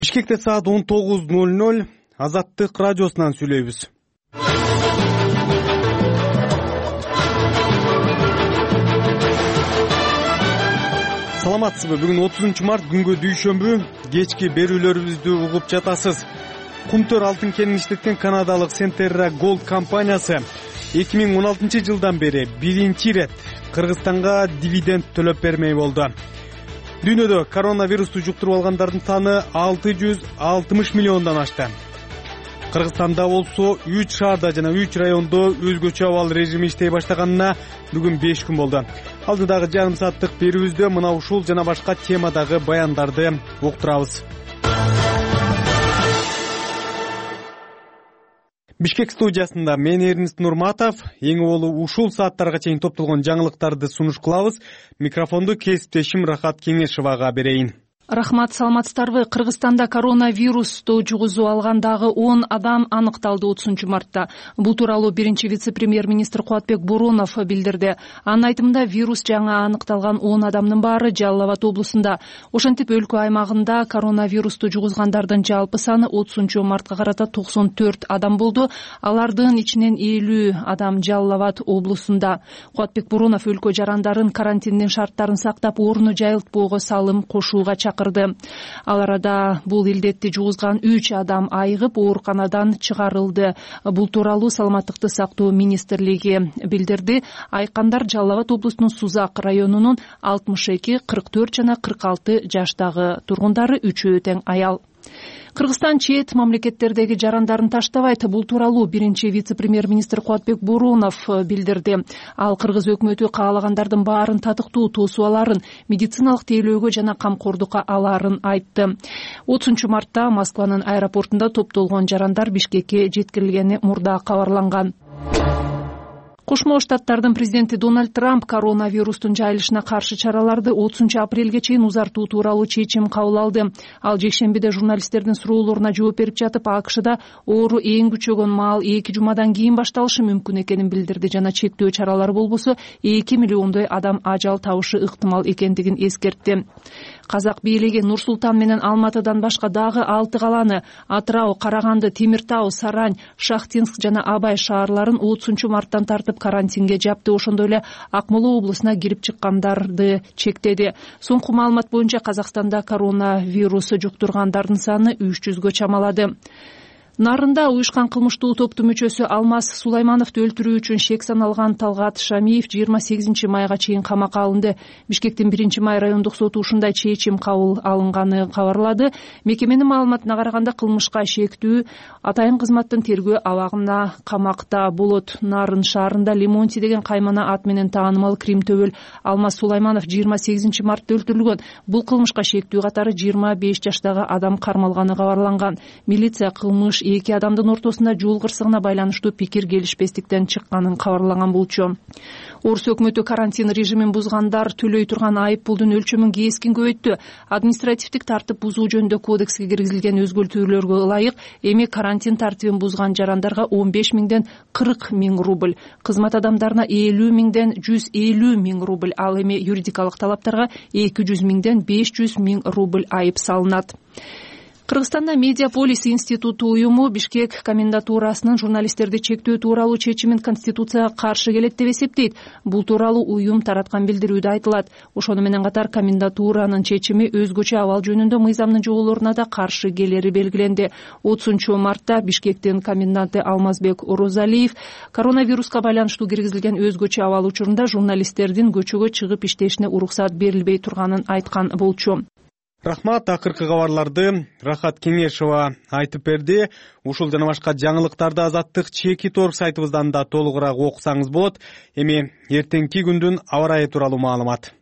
Бишкекте саат 19:00 Азаттык радиосунан сүйлөйбүз. Саламатсызбы? Бүгүн 30 март күнгө дүйшөмбү. Кечки берүүлөрүбүздү угуп жатасыз. Кумтөр алтын кенин иштеткен канадалык Centerra Gold компаниясы 2016 жылдан бери биринчи ирет Кыргызстанга дивиденд төлөп бермей болду. Дүйнөдө коронавирусту жуктуруп алгандардын саны 660 миллиондон ашты. Кыргызстанда болсо 3 шаарда жана 3 райондо өзгөчө абал режими иштей баштаганына бүгүн 5 күн болду. Алдыдагы жарым сааттык берүүбүздө мына ушул жана башка темадагы баяндарды уктурабыз. Бишкек студиясында мен Эрнест Нурматов. Эң болу ушул сааттарга чейин топтолгон жаңылыктарды сунуш кылабыз. Микрофонду кесиптешим Рахат Кеңешовага берейин. Рахмат, саламатсыздарбы? Кыргызстанда коронавирусту жугузуп алгандагы 10 адам аныкталды 30 мартта. Бул тууралуу биринчи вице-премьер-министр Кубатбек Боронов билдирди. Анын айтымында вирус жаңы аныкталган 10 адамдын баары Жалал Абад облусунда. Ошентип өлкө аймагында коронавирусту жугузгандардын жалпы саны 30 мартка карата 94 адам болду. Алардын ичинен 50 адам Жалал Абад облусунда. Кубатбек Боронов өлкө жарандарын карантиндин шарттарын сактап, орну жайылтпоого салым кошууга чакырды. Ал арада бул илдетти жугузган 3 адам айыгып ооруканадан чыгарылды. Бул тууралуу Саламаттыкты сактоо министрлиги билдирди. Айкандар Жалал Абад облусунун Сузак районунун 62, 44 жана 46 жаштагы тургундары, үчөө тең аял. Кыргызстан чет мамлекеттердеги жарандарын таштабайт. Бул тууралуу биринчи вице-премьер-министр Кубатбек Боронов билдирди. Ал кыргыз өкмөтү каалагандардын баарын татыктуу тосуп аларын, медициналык тейлөөгө жана камкордукка аларын айтты. 30 мартта Москванын аэропортунда топтолгон жарандар Бишкекке жеткирилгени мурда кабарланган. Кошмо Штаттардын президенти Дональд Трамп коронавирустун жайылышына каршы чараларды 30 апрелге чейин узартуу тууралуу чечим кабыл алды. Ал жекшембиде журналисттердин суроолоруна жооп берип жатып, АКШда оору эң күчөгөн маал 2 жумадан кийин башталышы мүмкүн экенин билдирди жана чектөө чаралары болбосо 2 миллиондой адам ажал табышы ыктымал экендигин эскертти. Казак бийлиги Нур-Султан менен Алматыдан башка дагы 6 каланы — Атырау, Караганды, Темиртау, Сарань, Шахтинск жана Абай шаарларын 30 марттан тартып карантинге жапты. Ошондой эле Акмола облусуна кирип чыккандарды чектеди. Соңку маалымат боюнча Казакстанда коронавирус жуктургандардын саны 300гө чамалады. Нарында уюшкан кылмыштуу топтун мүчөсү Алмаз Сулаймановду өлтүрүү үчүн шек саналган Талгат Шамиев 28 майга чейин камакка алынды. Бишкектин 1 май райондук соту ушундай чечим кабыл алынганы кабарлады. Мекеменин маалыматына караганда кылмышка шектүү атайын кызматтын тергөө абагына камакта болот. Нарын шаарында Лемонти деген каймана ат менен таанымал Крим төбөл Алмаз Сулайманов 28 мартта өлтүрүлгөн. Бул кылмышка шектүү катары 25 жаштагы адам кармалганы кабарланган. Милиция кылмыш 2 адамдын ортосунда жол кырсыгына байланыштуу пикир келишпестиктен чыкканын кабарлаган болчу. Орус өкмөтү карантин режимин бузгандар төлөй турган айып пулдун өлчөмүн кескин көбөйттү. Административдик тартип бузуу жөнүндө кодекске киргизилген өзгөртүүлөргө ылайык эми карантин тартибин бузган жарандарга 15 миңден 40 миң рубль, кызмат адамдарына 50 миңден 150 миң рубль, ал эми юридикалык талаптарга 200 миңден 500 миң рубль айып салынат. Кыргызстанда Медиаполис институту уюму Бишкек комендатурасынын журналисттерди чектөө тууралуу чечимин Конституцияга каршы келет деп эсептейт. Бул тууралуу уюм тараткан билдирүүдө айтылат. Ошону менен катар комендатуранын чечими өзгөчө абал жөнүндө мыйзамдын жоболоруна да каршы келери белгиленди. 30 мартта Бишкектин коменданты Алмазбек Орозалиев коронавируска байланыштуу киргизилген өзгөчө абал учурунда журналисттердин көчөгө чыгып иштешине уруксат берилбей турганын айткан болчу. Рахмат, акыркы кабарларды Рахат Кеңешова айтып берди. Ушул жана башка жаңылыктарды Азаттык чекит орг сайтыбыздан да толугураак окусаңыз болот. Эми эртеңки күндүн аба ырайы тууралуу маалымат.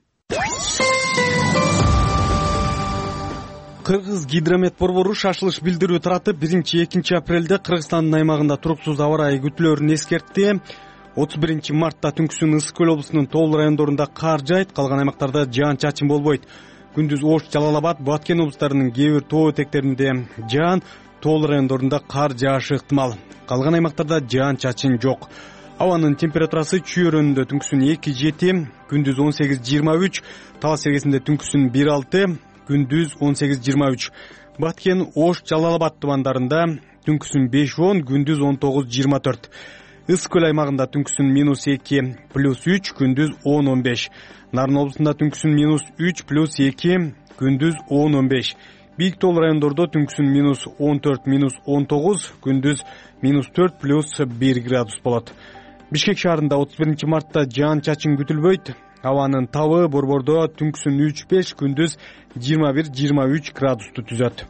Кыргыз гидромет борбору шашылыш билдирүү таратып 1-2 апрелде Кыргызстандын аймагында туруксуз аба ырайы күтүлөрүн эскертти. 31 мартта түнкүсүн Ысык көл облусунун Тоол райондорунда кар жаайт, калган аймактарда жаан-чачын болбойт. Күндүз Ош, Жалал Абад, Баткен облустарынын кээ бир тоо этектеринде жаан, Тоол райондорунда кар жаашы ыктымал. Калган аймактарда жаан-чачын жок. Абанын температурасы чүйөрөндө түнкүсүн 2-7, күндүз 18-23, Талас эгесинде түнкүсүн 1-6, күндүз 18-23. Баткен, Ош, Жалал Абад тумандарында түнкүсүн 5-10, күндүз 19-24. Ысык көл аймагында түнкүсүн -2 +3, күндүз 10-15. Нарын облусунда түнкүсүн -3 +2, күндүз 10-15. Бийик тоол райондордо түнкүсүн -14 -19, күндүз -4 +1 градус болот. Бишкек шаарында 31 мартта жаан чачын күтүлбөйт. Абанын табы Борбордо түнкүсүн 3-5, күндүз 21-23 градусту түзөт.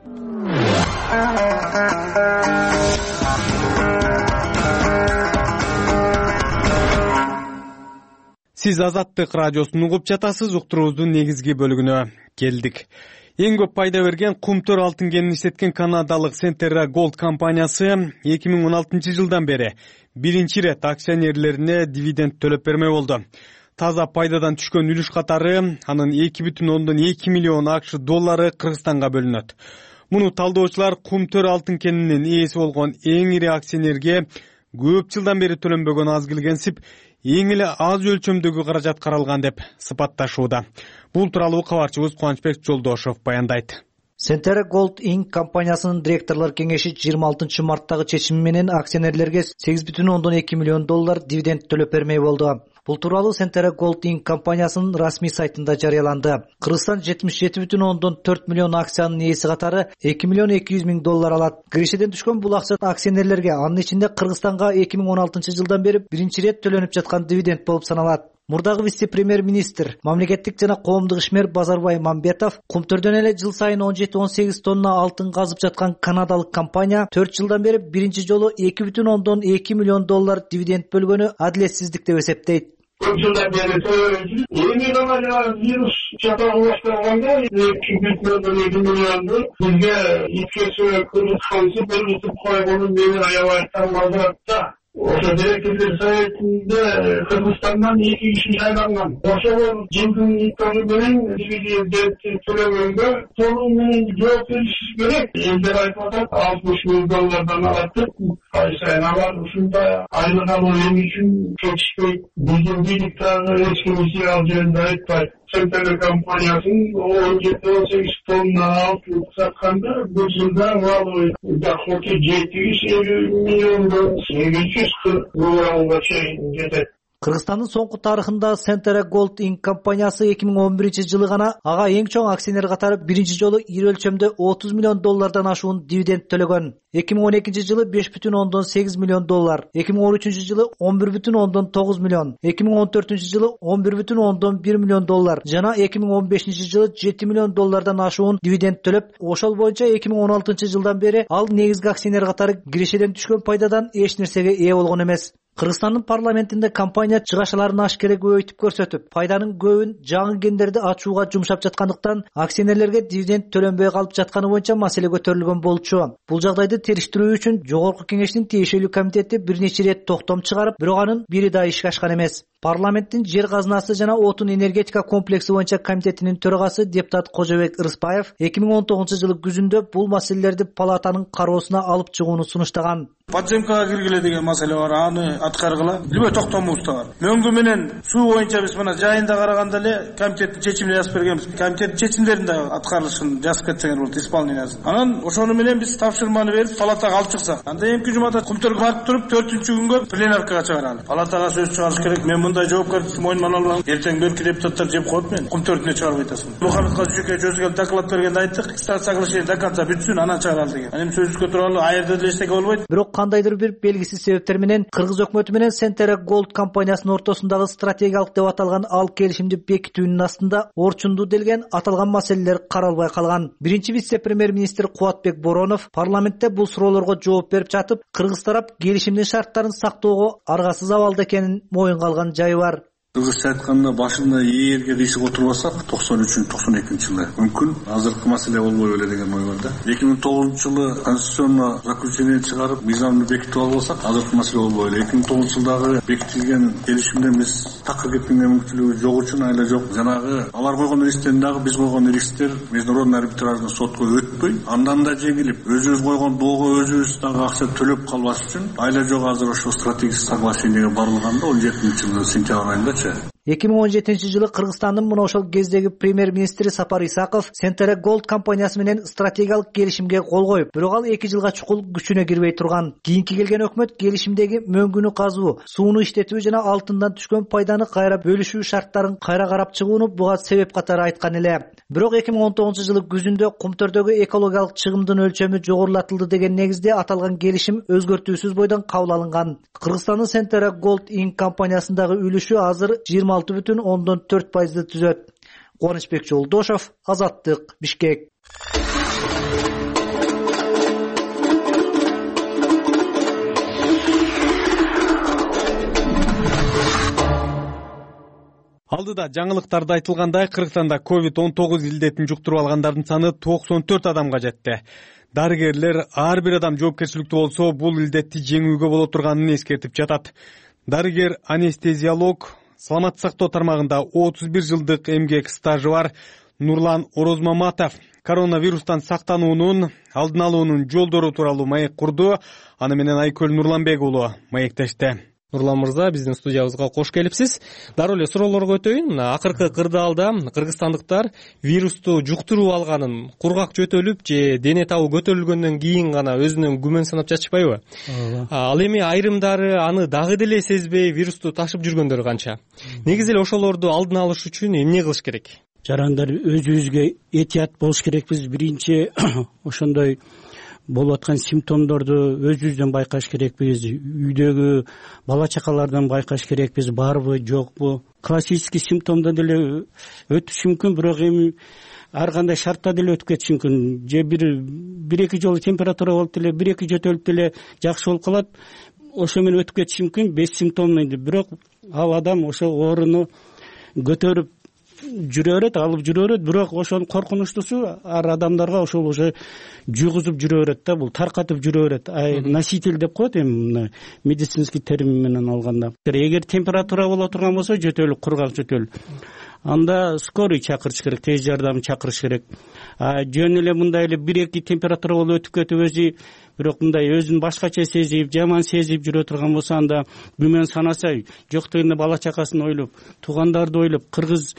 Сиз Азаттык радиосун угуп жатасыз. Уктуруубуздун негизги бөлүгүнө келдик. Эң көп пайда берген кумтөр алтын кенин иштеткен канадалык Centerra Gold компаниясы 2016 жылдан бери биринчи ирет акционерлерине дивиденд төлөп бермей болду. Таза пайдадан түшкөн үлүш катары анын 2,2 миллион АКШ доллары Кыргызстанга бөлүнөт. Муну талдоочулар кумтөр алтын кенинин ээси болгон эң ири акционерге көп жылдан бери төлөнбөгөн азгил кенсип, эң эле аз өлчөмдөгү каражат каралган деп сыпатташууда. Бул тууралуу кабарчыбыз Кубанычбек Жолдошов баяндайт. Centerra Gold Inc. компаниясынын директорлор кеңеши 26 марттагы чечими менен акционерлерге 8,2 миллион доллар дивиденд төлөп бермей болду. Бул тууралуу Centerra Gold Inc. компаниясынын расмий сайтында жарыяланды. Кыргызстан 77,4 миллион акциянын ээси катары 2 миллион 200 миң доллар алат. Киришеден түшкөн бул акча акционерлерге, анын ичинде Кыргызстанга 2016 жылдан бери биринчи ирет төлөнүп жаткан дивиденд болуп саналат. Мурдагы вице-премьер-министр, мамлекеттик жана коомдук ишмер Базарбай Мамбетов кумтөрдөн эле жыл сайын 17-18 тонна алтын казып жаткан канадалык компания 4 жылдан бери биринчи жолу 2,2 миллион доллар дивиденд бөлгөнү адилетсиздик деп эсептейт. Көп жылдан бери эми гана вирус чатагы башталганда 2,2 миллионду бизге иткесе кыргызстанчы белгилеп койгону мени аябай таңкалдырат. Ошо директорлор советинде Кыргызстандан 2 киши шайланган. Ошол жылдын итоги менен дивиденд төлөгөнгө толугу менен жооп беришибиз керек. Элдер айтып атат, 60 миң доллардан алат деп. Ай сайын алар ушундай айлык алуу эми үчүн кетишпейт. Биздин бийлик дагы эч кимиси ал жөнүндө айтпайт. Centerra компаниясынын 17-18 тонна алтын сатканда бул жылда валовый доходу 750 миллиондон 840 миллионго чейин жетет. Кыргызстандын соңку тарыхында Centerra Gold Inc. компаниясы 2011 жылы гана ага эң чоң акционер катары биринчи жолу ири өлчөмдө 30 миллион доллардан ашуун дивиденд төлөгөн. 2012 жылы 5,8 миллион доллар, 2013 жылы 11,9 миллион, 2014 жылы 11,1 миллион доллар жана 2015 жылы 7 миллион доллардан ашуун дивиденд төлөп, ошол боюнча 2016 жылдан бери ал негизги акционер катары кирешеден түшкөн пайдадан эч нерсеге ээ болгон эмес. Кыргызстандын парламентинде компания чыгашаларын ашкере көбөйтүп көрсөтүп, пайданын көбүн жаңы кендерди ачууга жумшап жаткандыктан акционерлерге дивиденд төлөнбөй калып жатканы боюнча маселе көтөрүлгөн болчу. Бул жагдайды териштирүү үчүн Жогорку кеңештин тиешелүү комитети бир нече ирет токтом чыгарып, бирок анын бири да ишке ашкан эмес. Парламенттин жер казынасы жана отун энергетика комплекси боюнча комитетинин төрагасы депутат Кожобек Ырыспаев 2019 жылы күзүндө бул маселелерди палатанын кароосуна алып чыгууну сунуштаган. Подземкага киргиле деген маселе бар, аны аткаргыла. Любой токтомубуз да бар. Мөңгү менен суу боюнча биз мына жайында караганда эле комитеттин чечимин жазып бергенбиз. Комитеттин чечимдерин да аткарылышын жазып кетсеңер болот, исполнениясын. Анан ошону менен биз тапшырманы берип палатага алып чыксак. Анда эмки жумада кумтөргө барып туруп 4-күнгө пленаркага чыгаралы. Палатага сөз чыгарыш керек. Мен мындай жоопкерчиликти мойнума алам. Эртең берки депутаттар жеп коет мен. Кумтөрдүнө чыгарып айтасың. Мухаммед Казжуке өзгө доклад бергенде айттык, соглашение до конца бүтсүн, анан чыгаралы деген. Анан сөзүбүзгө туралы айырда деле эчтеке болбойт. Бирок кандайдыр бир белгисиз себептер менен кыргыз өкмөтү менен Centerra Gold компаниясынын ортосундагы стратегиялык деп аталган ал келишимди бекитүүнүн астында орчунду делген аталган маселелер каралбай калган. Биринчи вице-премьер-министр Кубатбек Боронов парламентте бул суроолорго жооп берип жатып, кыргыз тарап келишимдин шарттарын сактоого аргасыз абалда экенин моюнга алган жайы бар. Кыргызча айтканда башында ээрге кыйшык отурбасак 93-92 жылы мүмкүн азыркы маселе болбой эле деген ой бар да. 2009 жылы конституционный заключение чыгарып, мыйзамды бекитип албасак азыркы маселе болбой эле. 2009 жылдагы бекитилген келишимден биз такыр кеткенге мүмкүнчүлүгү жок үчүн айла жок. Жанагы алар койгон рисктен дагы биз койгон рисктер международный арбитражный сотко өтпөй, андан да жеңилип, өзүбүз койгон доого өзүбүз дагы акча төлөп калбаш үчүн айла жок азыр ошо стратегический соглашениеге барылганда 17 жылдын сентябрь айында 2017-жылы Кыргызстандын мына ошол кездеги премьер-министри Сапар Исаков Centere Gold компаниясы менен стратегиялык келишимге кол коюп, бирок ал 2 жылга чукул күчүнө кирбей турган. Кийинки келген өкмөт келишимдеги мөңгүнү казуу, сууну иштетүү жана алтындан түшкөн пайданы кайра бөлүшүү шарттарын кайра карап чыгууну буга себеп катары айткан эле. Бирок 2019-жылы күзүндө Кумтөрдөгү экологиялык чыгымдын өлчөмү жогорулатылды деген негизде аталган келишим өзгөртүүсүз бойдон кабыл алынган. Кыргызстандын Centere Gold Inc. компаниясындагы үлүшү азыр 26,4% түзөт. Кубанычбек Жолдошов, Азаттык, Бишкек. Алдыда жаңылыктарда айтылгандай, Кыргызстанда COVID-19 илдетин жуктуруп алгандардын саны 94 адамга жетти. Дарыгерлер ар бир адам жоопкерчиликтүү болсо, бул илдетти жеңүүгө боло турганын эскертип жатат. Дарыгер анестезиолог, саламаттык сактоо тармагында 31 жылдык эмгек стажы бар Нурлан Орозмаматов коронавирустан сактануунун алдын алуунун жолдору тууралуу маек курду. Аны менен Айкөл Нурланбек уулу маектешти. Нурлан мырза, биздин студиябызга кош келипсиз. Дароо эле суроолорго өтөйүн. Мына акыркы кырдаалда кыргызстандыктар вирусту жуктуруп алганын кургак жөтөлүп же дене табы көтөрүлгөндөн кийин гана өзүнөн күмөн санап жатышпайбы? Ал эми айрымдары аны дагы деле сезбей вирусту ташып жүргөндөр канча. Негизи эле ошолорду алдын алыш үчүн эмне кылыш керек? Жарандар өзүбүзгө этият болуш керекпиз. Биринчи ошондой болуп аткан симптомдорду өзүбүздөн байкаш керекпиз. Үйдөгү бала чакалардан байкаш керекпиз, барбы, жокпу. Классический симптомдо деле өтүшү мүмкүн, бирок эми ар кандай шартта деле өтүп кетиши мүмкүн. Же бир-эки жолу температура болуп деле, бир-эки жөтөлүп деле жакшы болуп калат. Ошо менен өтүп кетиши мүмкүн, бессимптомный. Бирок ал адам ошо ооруну көтөрүп жүрө берет, алып жүрө берет. Бирок ошонун коркунучтусу ар адамдарга ошол уже жугузуп жүрө берет да, бул таркатып жүрө берет. Носитель деп коет эми медицинский термин менен алганда. Эгер температура боло турган болсо, жөтөлүп, кургак жөтөл, анда скорый чакырыш керек, тез жардам чакырыш керек. Жөн эле мындай эле 1-2 температура болуп өтүп кетип өзү, бирок мындай өзүн башкача сезип, жаман сезип жүрө турган болсо, анда күмөн санаса, жок дегенде бала чакасын ойлоп, туугандарды ойлоп, кыргыз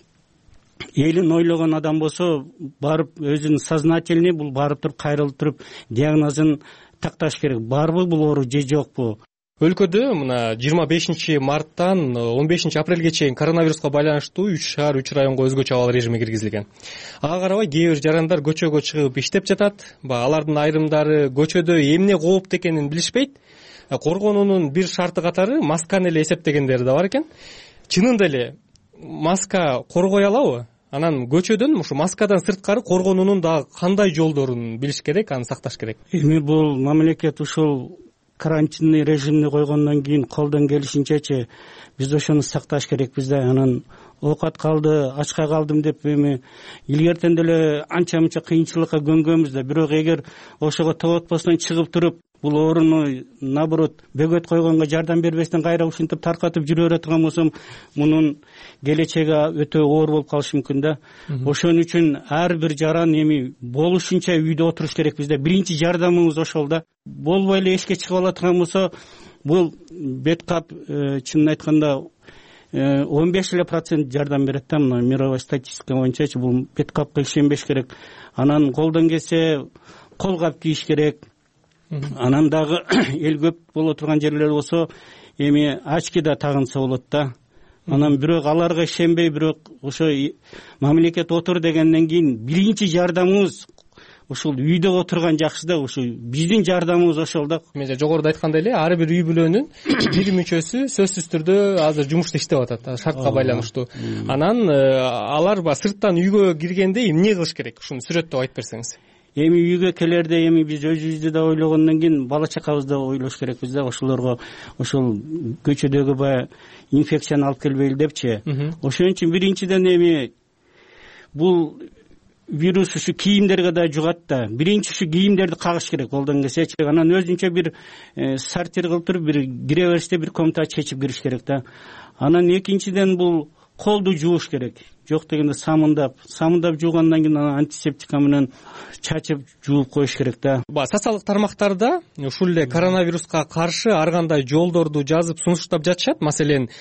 элин ойлогон адам болсо, барып өзүнүн сознательный, бул барып туруп, кайрылып туруп диагнозун такташ керек. Барбы бул оору же жокпу? Өлкөдө мына 25 марттан 15 апрелге чейин коронавируска байланыштуу 3 шаар 3 районго өзгөчө абал режими киргизилген. Ага карабай кээ бир жарандар көчөгө чыгып иштеп жатат. Алардын айрымдары көчөдө эмне кооптуу экенин билишпейт. Коргонуунун бир шарты катары масканы эле эсептегендери да бар экен. Чынында эле маска коргой алабы? Анан көчөдөн ушу маскадан сырткары коргонуунун дагы кандай жолдорун билиш керек, аны сакташ керек? Эми бул мамлекет ушул карантинный режимди койгондон кийин колдон келишинчечи биз ошону сакташ керекпиз да. Анан оокат калды, ачка калдым деп эми илгертен деле анча-мынча кыйынчылыкка көнгөнбүз да. Бирок эгер ошого тоботпостон чыгып туруп, бул ооруну наоборот бөгөт койгонго жардам бербестен кайра ушинтип таркатып жүрө бере турган болсом, мунун келечеги өтө оор болуп калышы мүмкүн да. Ошон үчүн ар бир жаран эми болушунча үйдө отуруш керекпиз да. Биринчи жардамыбыз ошол да. Болбой эле эшикке чыгып ала турган болсо, бул бет кап чынын айтканда 15% жардам берет да. Мына мировой статистика боюнчачы бул бет капка ишенбеш керек. Анан колдон келсе кол кап кийиш керек. Анан дагы эл көп боло турган жерлер болсо, эми очки да тагынса болот да. Анан бирок аларга ишенбей, бирок ошо мамлекет отур дегенден кийин биринчи жардамыбыз ушул үйдө отурган жакшы да. Ушу биздин жардамыбыз ошол да. Мен жогоруда айткандай эле ар бир үй бүлөнүн бир мүчөсү сөзсүз түрдө азыр жумушта иштеп атат, шартка байланыштуу. Анан алар сырттан үйгө киргенде эмне кылыш керек? Ушуну сүрөттөп айтып берсеңиз. Эми үйгө келерде эми биз өзүбүздү да ойлогондон кийин бала чакабызды ойлош керекпиз да. Ошолорго ошол көчөдөгү баягы инфекцияны алып келбейли депчи. Ошон үчүн биринчиден эми бул вирус ушу кийимдерге да жугат да. Биринчи ушу кийимдерди кагыш керек колдон келсечи. Анан өзүнчө бир сортир кылып туруп, бир кире бериште бир комната чечип кириш керек да. Анан экинчиден бул колду жууш керек. Жок дегенде самындап жуугандан кийин анан антисептика менен чачып жууп коюш керек да. Социалдык тармактарда ушул эле коронавируска каршы ар кандай жолдорду жазып сунуштап жатышат. Маселен,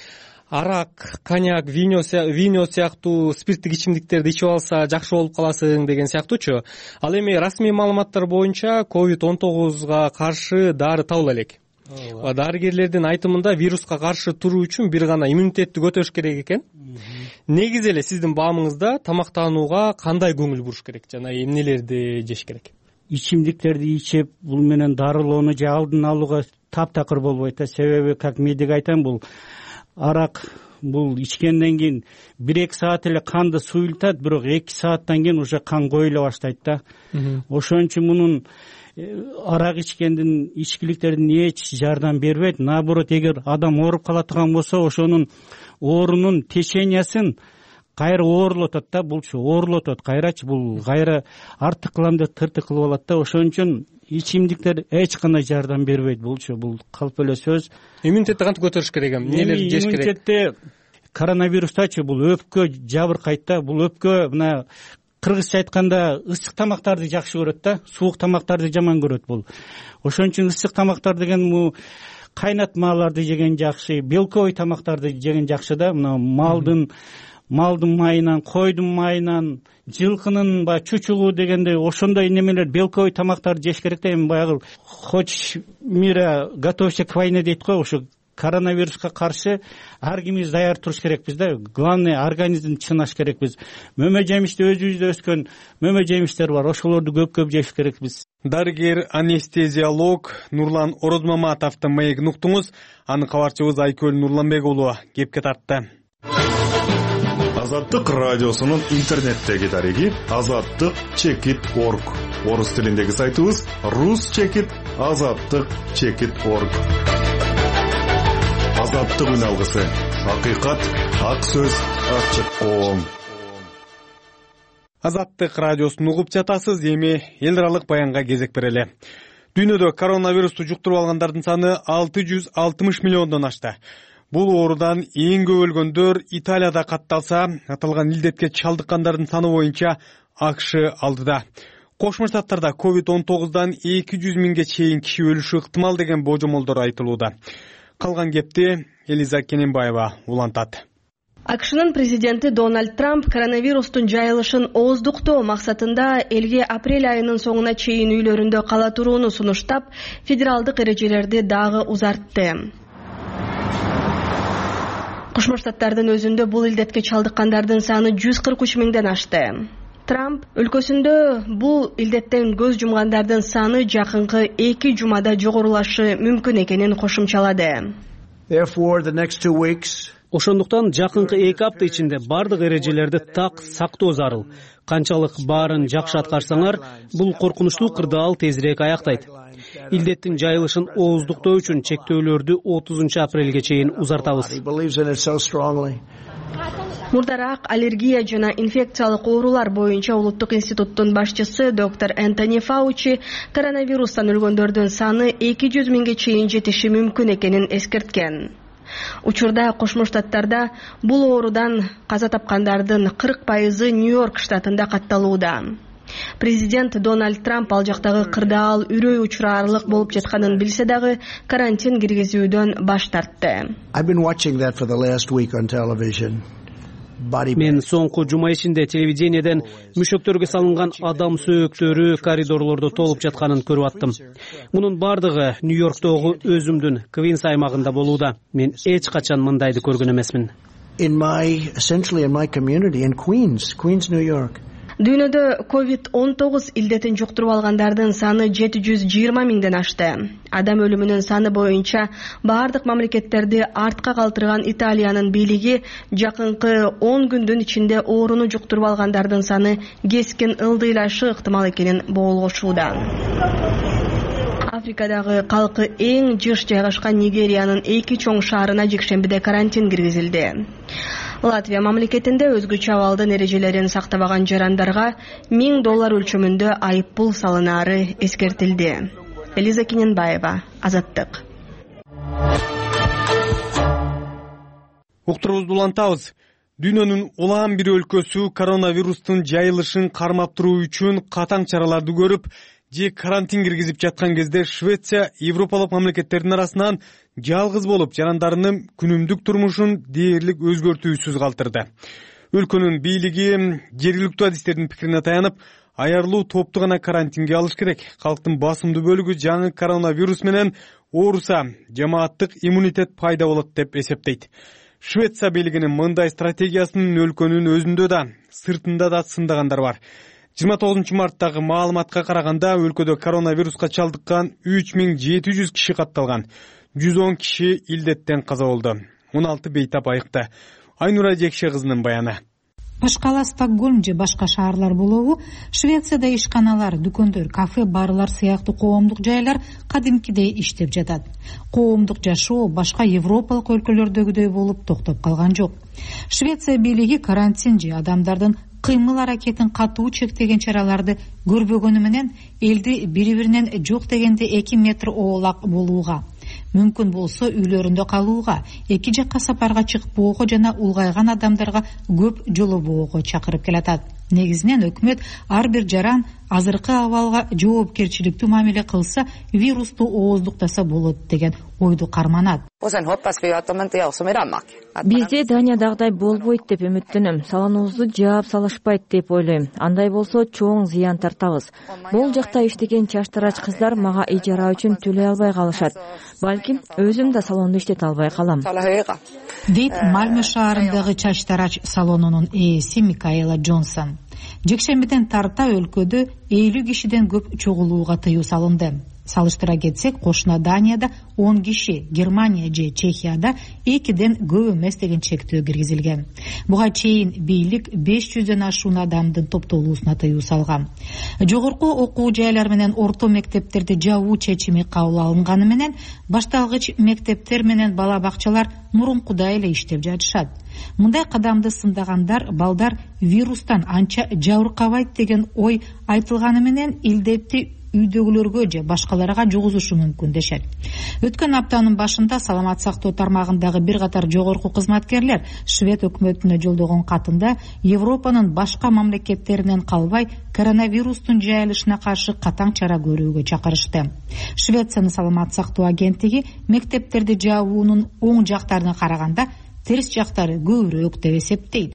арак, коньяк, вино сыяктуу спирттик ичимдиктерди ичип алса жакшы болуп каласың деген сыяктуучу. Ал эми расмий маалыматтар боюнча COVID-19 каршы дары табыла элек. Дарыгерлердин айтымында вируска каршы туруу үчүн бир гана иммунитетти көтөрүш керек экен. Негизи эле сиздин баамыңызда тамактанууга кандай көңүл буруш керек жана эмнелерди жеш керек? Ичимдиктерди ичип, бул менен дарылоону же алдын алууга таптакыр болбойт да. Себеби, как медик айтам, бул арак бул ичкенден кийин 1-2 саат эле канды суюлтат, бирок 2 сааттан кийин уже кан коюла баштайт да. Ошон үчүн мунун арак ичкендин ичкиликтердин эч жардам бербейт. Наоборот, эгер адам ооруп кала турган болсо, ошонун оорунун течениясын кайра оорлотот да, булчу оорлотот кайрачы, бул кайра артык кылам деп тыртык кылып алат да. Ошон үчүн ичимдиктер эч кандай жардам бербейт булчу, бул калп эле сөз. Иммунитетти кантип көтөрүш керек эми? Нелерди жеш керек? Иммунитетти коронавирустачы бул өпкө жабыркайт да. Бул өпкө мына кыргызча айтканда ысык тамактарды жакшы көрөт да, суук тамактарды жаман көрөт бул. Ошон үчүн ысык тамактар деген бул кайнатмаларды жеген жакшы, белковый тамактарды жеген жакшы да. Мына малдын майынан, койдун майынан, жылкынын чучугу дегендей ошондой немелер, белковый тамактарды жеш керек да. Эми баягы хочешь мира готовься к войне дейт го, ошо коронавируска каршы ар кимибиз даяр туруш керекпиз да. Главное, организмди чынаш керекпиз. Мөмө жемиште өзүбүздө өскөн мөмө жемиштер бар, ошолорду көп жеш керекпиз. Дарыгер анестезиолог Нурлан Орозмаматовдун маегин уктуңуз. Аны кабарчыбыз Айкөл Нурланбек уулу кепке тартты. Азаттык радиосунун интернеттеги дареги azattyk.org. Орус тилиндеги сайтыбыз rus-azattyk.org. Азаттык үн алгысы. Акыйкат, ак сөз, ачык коом. Азаттык радиосун угуп жатасыз. Эми эл аралык баянга кезек берели. Дүйнөдө коронавирусту жуктуруп алгандардын саны 660 миллиондон ашты. Бул оорудан эң көп өлгөндөр Италияда катталса, аталган илдетке чалдыккандардын саны боюнча АКШ алдыда. Кошмо Штаттарда COVID-19дан 200 миңге чейин киши өлүшү ыктымал деген божомолдор айтылууда. Калган кепти Элиза Кененбаева улантат. АКШнын президенти Дональд Трамп коронавирустун жайылышын ооздуктоо максатында элге апрель айынын соңуна чейин үйлөрүндө кала турууну сунуштап, федералдык эрежелерди дагы узартты. Кошмо Штаттардын өзүндө бул илдетке чалдыккандардын саны 143 миңден ашты. Трамп өлкөсүндө бул илдеттен көз жумгандардын саны жакынкы 2 жумада жогорулашы мүмкүн экенин кошумчалады. Ошондуктан жакынкы 2 апта ичинде бардык эрежелерди так сактоо зарыл. Канчалык баарын жакшы аткарсаңар, бул коркунучтуу кырдаал тезирээк аяктайт. Илдеттин жайылышын ооздуктоо үчүн чектөөлөрдү 30 апрелге чейин узартабыз. Мурдараак аллергия жана инфекциялык оорулар боюнча улуттук институттун башчысы доктор Энтони Фаучи коронавирустан өлгөндөрдүн саны 200 миңге чейин жетиши мүмкүн экенин эскерткен. Учурда Кошмо Штаттарда бул оорудан каза тапкандардын 40% Нью-Йорк штатында катталууда. Президент Дональд Трамп ал жактагы кырдаал үрөй учураарлык болуп жатканын билсе дагы карантин киргизүүдөн баш тартты. Мен соңку жума ичинде телевидениеден мүшөктөргө салынган адам сөөктөрү коридорлордо толуп жатканын көрүп аттым. Мунун бардыгы Нью-Йорктогу өзүмдүн Квинс аймагында болууда. Мен эч качан мындайды көргөн эмесмин. Дүйнөдө COVID-19 илдетин жуктуруп алгандардын саны 720 миңден ашты. Адам өлүмүнүн саны боюнча бардык мамлекеттерди артка калтырган Италиянын бийлиги жакынкы 10 күндүн ичинде ооруну жуктуруп алгандардын саны кескин ылдыйлашы ыктымал экенин боолгошууда. Африкадагы калкы эң жыш жайгашкан Нигериянын 2 чоң шаарына жекшембиде карантин киргизилди. Латвия мамлекетинде өзгөчө абалдын эрежелерин сактабаган жарандарга $1000 өлчөмүндө айыппул салынаары эскертилди. Элиза Кененбаева, Азаттык. Уктурубузду улантабыз. Дүйнөнүн улам бир өлкөсү коронавирустун жайылышын кармап туруу үчүн катаң чараларды көрүп, же карантин киргизип жаткан кезде Швеция Европалык мамлекеттердин арасынан жалгыз болуп жарандарынын күнүмдүк турмушун дээрлик өзгөртүүсүз калтырды. Өлкөнүн бийлиги жергиликтүү адистердин пикирине таянып, аярлуу топту гана карантинге алыш керек. Калктын басымдуу бөлүгү жаңы коронавирус менен ооруса, жамааттык иммунитет пайда болот деп эсептейт. Швеция бийлигинин мындай стратегиясын өлкөнүн өзүндө да, сыртында да сындагандар бар. 29 марттагы маалыматка караганда өлкөдө коронавируска чалдыккан 3700 киши катталган. 110 киши илдеттен каза болду. 16 бейтап айыкты. Айнура Жекше кызынын баяны. Башкала Стокгольм же башка шаарлар болобу, Швецияда ишканалар, дүкөндөр, кафе, барлар сыяктуу коомдук жайлар кадимкидей иштеп жатат. Коомдук жашоо башка европалык өлкөлөрдөгүдөй болуп токтоп калган жок. Швеция бийлиги карантин же адамдардын кыймыл аракетин катуу чектеген чараларды көрбөгөнү менен элди бири-биринен жок дегенде 2 метр оолак болууга, мүмкүн болсо үйлөрүндө калууга, эки жакка сапарга чыкпоого жана улгайган адамдарга көп жолобоого чакырып келатат. Негизинен өкмөт ар бир жаран азыркы абалга жоопкерчиликтүү мамиле кылса, вирусту ооздуктаса болот деген ойду карманат. Бизде Даниядагыдай болбойт деп үмүттөнөм. Салонубузду жаап салышпайт деп ойлойм. Андай болсо чоң зыян тартабыз. Бул жакта иштеген чаштарач кыздар мага ижара үчүн төлөй албай калышат. Балким өзүм да салонду иштете албай калам. Дейт Мальме шаарындагы чаштарач салонунун ээси Микаэла Джонсон. Жекшембиден тарта өлкөдө 50 кишиден көп чогулууга тыюу салынды. Салыштыра кетсек, кошуна Данияда 10 киши, Германия же Чехияда 2ден көп эмес деген чектөө киргизилген. Буга чейин бийлик 500дөн ашуун адамдын топтолуусуна тыюу салган. Жогорку окуу жайлар менен орто мектептерди жабуу чечими кабыл алынганы менен башталгыч мектептер менен бала бакчалар мурункудай эле иштеп жатышат. Мындай кадамды сындагандар балдар вирустан анча жабыркабайт деген ой айтылганы менен илдетти үйдөгүлөргө же башкаларга жугузушу мүмкүн дешет. Өткөн аптанын башында саламат сактоо тармагындагы бир катар жогорку кызматкерлер Швед өкмөтүнө жолдогон катында Европанын башка мамлекеттеринен калбай коронавирустун жайылышына каршы катаң чара көрүүгө чакырышты. Швециянын саламат сактоо агенттиги мектептерди жабуунун оң жактарына караганда терс жактары көбүрөөк деп эсептейт.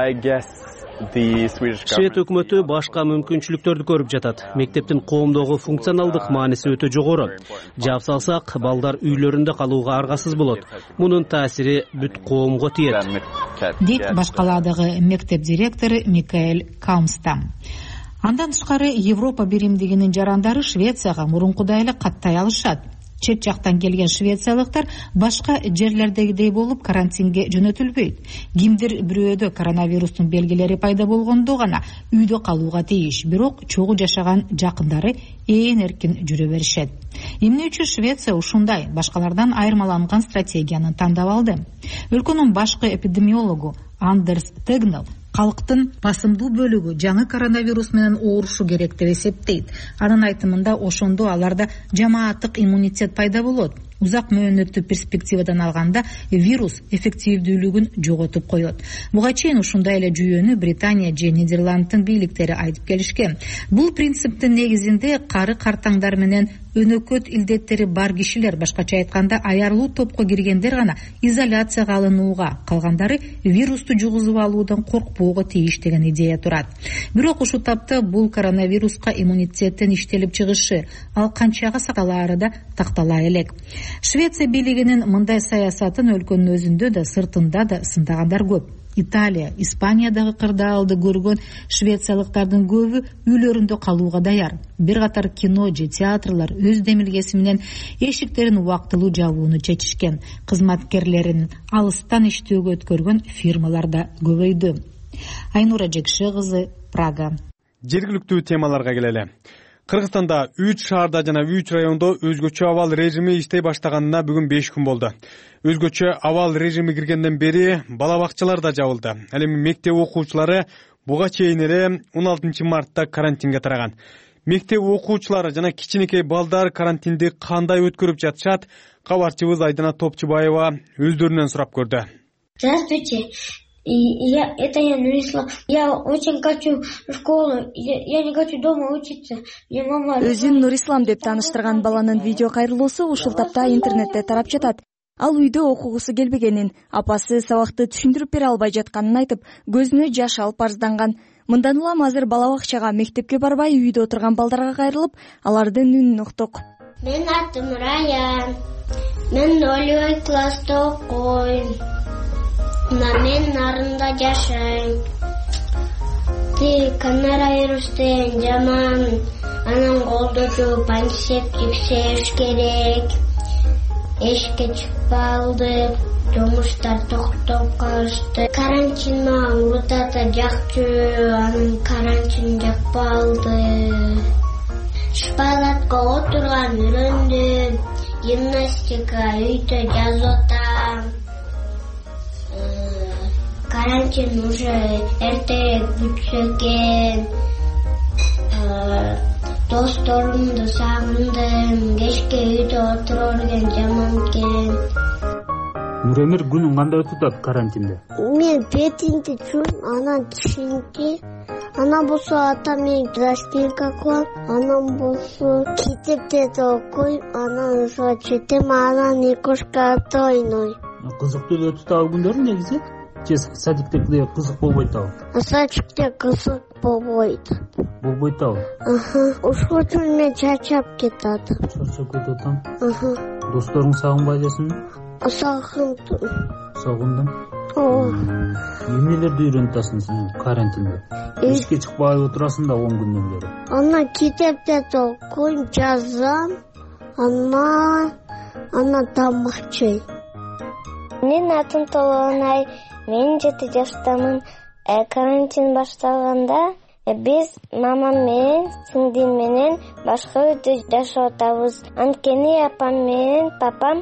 Швед өкмөтү башка мүмкүнчүлүктөрдү көрүп жатат. Мектептин коомдогу функционалдык мааниси өтө жогору. Жаап салсак, балдар үйлөрүндө калууга аргасыз болот. Мунун таасири бүт коомго тиет. Дейт башкаладагы мектеп директору Микаэль Каумстам. Андан тышкары Европа биримдигинин жарандары Швецияга мурункудай эле каттай алышат. Чет жактан келген швециялыктар башка жерлердегидей болуп карантинге жөнөтүлбөйт. Кимдир бирөөдө коронавирустун белгилери пайда болгондо гана үйдө калууга тийиш, бирок чогуу жашаган жакындары ээн эркин жүрө беришет. Эмне үчүн Швеция ушундай башкалардан айырмаланган стратегияны тандап алды? Өлкөнүн башкы эпидемиологу Андерс Тегнел калктын басымдуу бөлүгү жаңы коронавирус менен оорушу керек деп эсептейт. Анын айтымында ошондо аларда жамааттык иммунитет пайда болот. Узак мөөнөттүү перспективадан алганда вирус эффективдүүлүгүн жоготуп коет. Буга чейин ушундай эле жүйөнү Британия же Нидерландтын бийликтери айтып келишкен. Бул принциптин негизинде кары картаңдар менен өнөкөт илдеттери бар кишилер, башкача айтканда аярлуу топко киргендер гана изоляцияга алынууга, калгандары вирусту жугузуп алуудан коркпоого тийиш деген идея турат. Бирок ушул тапта бул коронавируска иммунитеттин иштелип чыгышы, ал канчага сакталаары да тактала элек. Швеция бийлигинин мындай саясатын өлкөнүн өзүндө да сыртында да сындагандар көп. Италия, Испаниядагы кырдаалды көргөн швециялыктардын көбү үйлөрүндө калууга даяр. Бир катар кино же театрлар өз демилгеси менен эшиктерин убактылуу жабууну чечишкен. Кызматкерлерин алыстан иштөөгө өткөргөн фирмалар да көбөйдү. Айнура Жекше кызы, Прага. Жергиликтүү темаларга келели. Кыргызстанда 3 шаарда жана 3 райондо өзгөчө абал режими иштей баштаганына бүгүн 5 күн болду. Өзгөчө абал режими киргенден бери бала бакчалар да жабылды. Ал эми мектеп окуучулары буга чейин эле 16 мартта карантинге тараган. Мектеп окуучулары жана кичинекей балдар карантинди кандай өткөрүп жатышат? Кабарчыбыз Айдана Топчубаева өздөрүнөн сурап көрдү. Здравствуйте. Это я вынесла. Я очень хочу в школу. Я не хочу дома учиться. Өзүн Нурислам деп тааныштырган баланын видео кайрылуусу ушул тапта интернетте тарап жатат. Ал үйдө окугусу келбегенин, апасы сабакты түшүндүрүп бере албай жатканын айтып, көзүнө жаш алып арызданган. Мындан улам азыр бала бакчага, мектепке барбай үйдө отурган балдарга кайрылып, алардын үнүн уктук. Мен атым Раян. Мен 0 класста окуйм. Мен нарында жашайм. Коронавирустен жаман, анан колду жууп, антисептик себиш керек. Эшикке чыкпалдык, жумуштар токтоп калышты. Карантин мага урутата жакчу, анан карантин жакпалды. Шпалатка отурган үйрөндүм, гимнастика үйдө жазып атам. Карантин уже эртерээк бүтсө экен. Досторумду сагындым, кечке үйдө отура берген жаман экен. Нуремир, күнүң кандай өтүп атат карантинде? Мен бетинде жүрүм, анан түшүнкү. Анан болсо атам менен распилка кылам, анан болсо китепте окуйм, анан жетем, анан игрушкада ойнойм. Кызыктуу өтүп атабы күндөрүң негизи? Же садиктегидей кызык болбойт абы? Садикте кызык болбойт. Болбойт абы? Ушул үчүн мен чарчап кетатам. Чарчап кетатам? Досторуң сагынбай элесиңби? Сагындым. Сагындым? Эмнелерди үйрөнүп атасың сен карантинде? Эшикке чыкпай отурасың да 10 күндөн бери. Анан китепте окуйм, жазам, анан тамак жейм. Мен атым Толонай, мен 7 жаштамын. Карантин башталганда биз мамам менен, сиңдим менен башка үйдө жашап атабыз. Анткени апам менен папам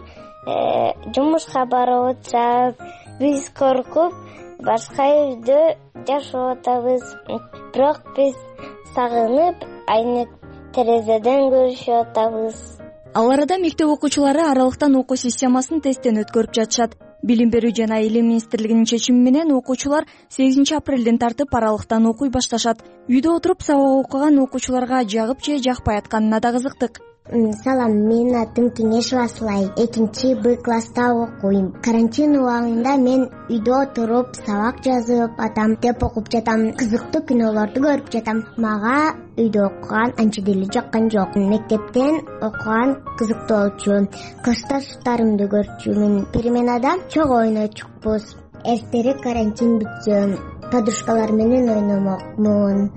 жумушка барып отурат. Биз коркуп башка үйдө жашап атабыз. Бирок биз сагынып, айнек терезеден көрүшүп атабыз. Ал арада мектеп окуучулары аралыктан окуу системасын тесттен өткөрүп жатышат. Билим берүү жана Илим министрлигинин чечими менен окуучулар 8 апрелден тартып аралыктан окуй башташат. Үйдө отуруп сабак окуган окуучуларга жагып же жакпай атканына да кызыктык. Салам, менин атым Кеңешова Аслай. 2-Б класста окуйм. Карантин убагында мен үйдө отуруп сабак жазып атам, деп окуп жатам. Кызыктуу кинолорду көрүп жатам. Мага үйдө окуган анча деле жаккан жок. Мектептен окуган кызыктуу болчу. Классташтарымды көрчүмүн. Переменада чогуу ойночукпуз. Эртери карантин бүтсө, подружкалар менен ойномокмун.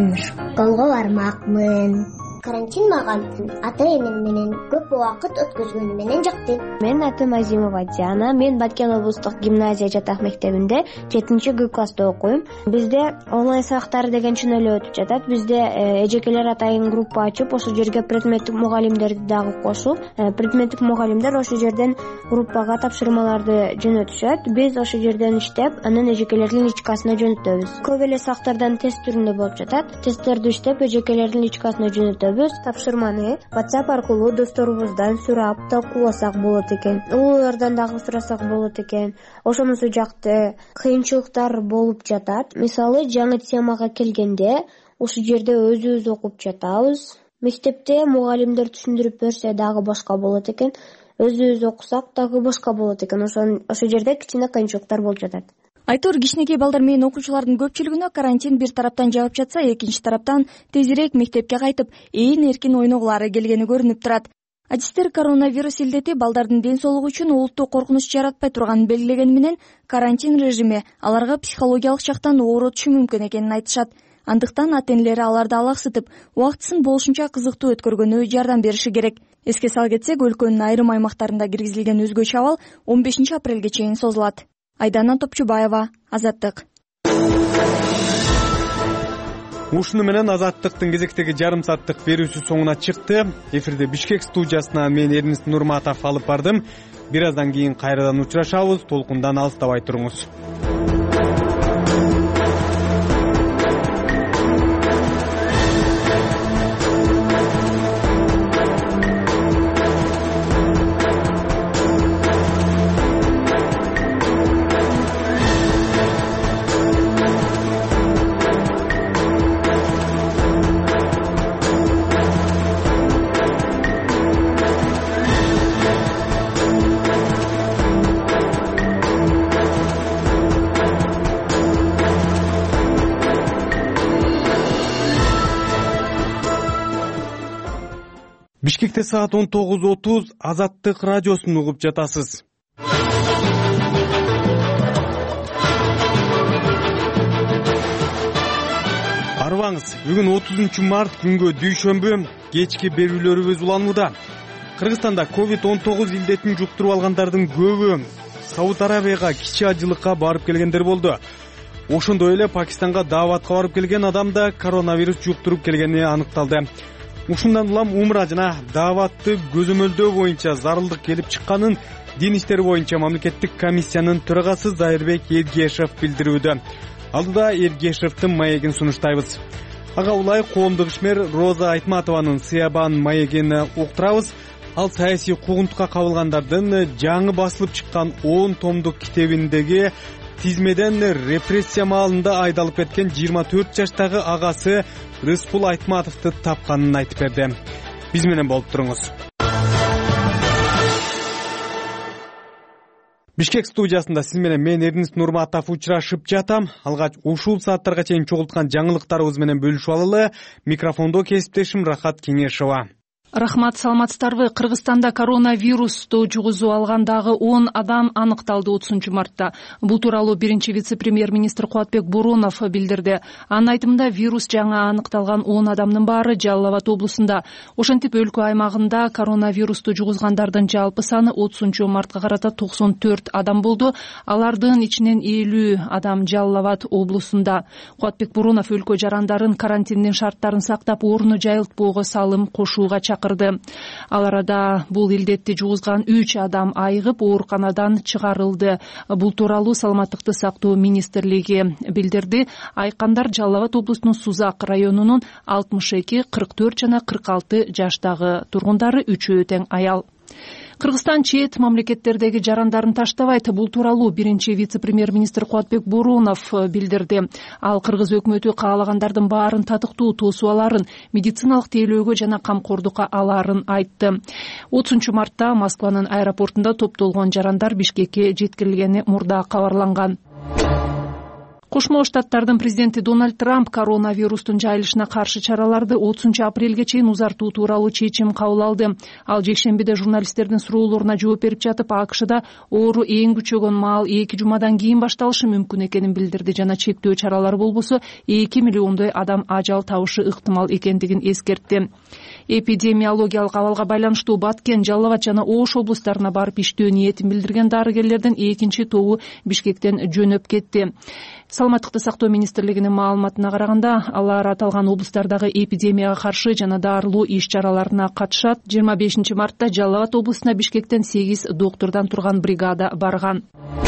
Школго бармакмын. Карантин мага ата-энем менен көп убакыт өткөзгөнү менен жакты. Мен атым Азимова Диана. Мен Баткен облустук гимназия жатак мектебинде 7-Г класста окуйм. Бизде онлайн сабактар деген чын эле өтүп жатат. Бизде эжекелер атайын группа ачып, ошол жерге предметтик мугалимдерди дагы кошуп, предметтик мугалимдер ошол жерден группага тапшырмаларды жөнөтүшөт. Биз ошол жерден иштеп, анан эжекелердин личкасына жөнөтөбүз. Көп эле сабактардан тест түрүндө болуп жатат. Тесттерди иштеп, эжекелердин личкасына жөнөтөбүз. Тапшырманы WhatsApp аркылуу досторубуздан сурап талкууласак болот экен. Улуулардан дагы сурасак болот экен. Ошонусу жакты кыйынчылыктар болуп жатат. Мисалы, жаңы темага келгенде ушул жерде өзүбүз окуп жатабыз. Мектепте мугалимдер түшүндүрүп берсе дагы башка болот экен. Өзүбүз окусак дагы башка болот экен. Ошол жерде кичине кыйынчылыктар болуп жатат. Айтор, кичинекей балдар менен окуучулардын көпчүлүгүнө карантин бир тараптан жагып жатса, экинчи тараптан тезирээк мектепке кайтып, эркин ойногулары келгени көрүнүп турат. Адистер коронавирус илдети балдардын ден соолугу үчүн олуттуу коркунуч жаратпай турганын белгилегени менен карантин режими аларга психологиялык жактан оорутушу мүмкүн экенин айтышат. Андыктан ата-энелери аларды алаксытып, убактысын болушунча кызыктуу өткөргөнү жардам бериши керек. Эске сала кетсек, өлкөнүн айрым аймактарында киргизилген өзгөчө абал 15 апрелге чейин созулат. Айдана Топчубаева, Азаттык. Ушуну менен Азаттыктын кезектеги жарым сааттык берүүсү соңуна чыкты. Эфирде Бишкек студиясынан мен Эрнис Нурматов алып бардым. Бир аздан кийин кайрадан учурашабыз. Толкундан алыстабай туруңуз. Бишкекте саат 19:30 Азаттык радиосун угуп жатасыз. Арбаңыз, бүгүн 30 март күнгө дүйшөмбү кечки берүүлөрүбүз уланууда. Кыргызстанда COVID-19 илдетин жуктуруп алгандардын көбү Сауд Арабияга кичи ажылыкка барып келгендер болду. Ошондой эле Пакистанга дааватка барып келген адамда коронавирус жуктуруп келгени аныкталды. Ушундан улам умра жана дааватты көзөмөлдөө боюнча зарылдык келип чыкканын Дин иштери боюнча мамлекеттик комиссиянын төрагасы Зайырбек Эргешев билдирүүдө. Алдыда Эргешевдин маегин сунуштайбыз. Ага улай коомдук ишмер Роза Айтматованын Сыябан маегин уктурабыз. Ал саясий куугунтукка кабылгандардын жаңы басылып чыккан 10 томдук китебиндеги тизмеден репрессия маалында айдалып кеткен 24 жаштагы агасы Рыскул Айтматовду тапканын айтып берди. Биз менен болуп туруңуз. Бишкек студиясында сиз менен мен Эрдинис Нурматов учурашып жатам. Алгач ушул сааттарга чейин чогулткан жаңылыктарыбыз менен бөлүшүп алалы. Микрофондо кесиптешим Рахат Кеңешова. Рахмат, саламатсыздарбы? Кыргызстанда коронавирусту жугузуп алгандагы 10 адам аныкталды 30 мартта. Бул тууралуу биринчи вице-премьер-министр Кубатбек Боронов билдирди. Анын айтымында вирус жаңы аныкталган 10 адамдын баары Жалал Абад облусунда. Ошентип өлкө аймагында коронавирусту жугузгандардын жалпы саны 30 мартка карата 94 адам болду. Алардын ичинен 50 адам Жалал Абад облусунда. Кубатбек Боронов өлкө жарандарын карантиндин шарттарын сактап, орну жайылтпоого салым кошууга чакырды. Ал арада бул илдетти жугузган 3 адам айыгып ооруканадан чыгарылды. Бул тууралуу Саламаттыкты сактоо министрлиги билдирди. Айкандар Жалал Абад облусунун Сузак районунун 62, 44 жана 46 жаштагы тургундары, үчөө тең аял. Кыргызстан чет мамлекеттердеги жарандарын таштабайт. Бул тууралуу биринчи вице-премьер-министр Кубатбек Боронов билдирди. Ал кыргыз өкмөтү каалагандардын баарын татыктуу тосуп аларын, медициналык тейлөөгө жана камкордукка аларын айтты. 30 мартта Москванын аэропортунда топтолгон жарандар Бишкекке жеткирилгени мурда кабарланган. Кошмо Штаттардын президенти Дональд Трамп коронавирустун жайылышына каршы чараларды 30 апрелге чейин узартуу тууралуу чечим кабыл алды. Ал жекшембиде журналисттердин суроолоруна жооп берип жатып, АКШда оору эң күчөгөн маал 2 жумадан кийин башталышы мүмкүн экенин билдирди жана чектөө чаралары болбосо 2 миллиондой адам ажал табышы ыктымал экендигин эскертти. Эпидемиологиялык абалга байланыштуу Баткен, Жалал Абад жана Ош облустарына барып иштөө ниетин билдирген дарыгерлердин экинчи тобу Бишкектен жөнөп кетти. Саламаттыкты сактоо министрлигинин маалыматына караганда, алар аталган облустардагы эпидемияга каршы жана дарылоо иш-чараларына катышат. 25 мартта Жалал Абад облусуна Бишкектен 8 доктурдан турган бригада барган.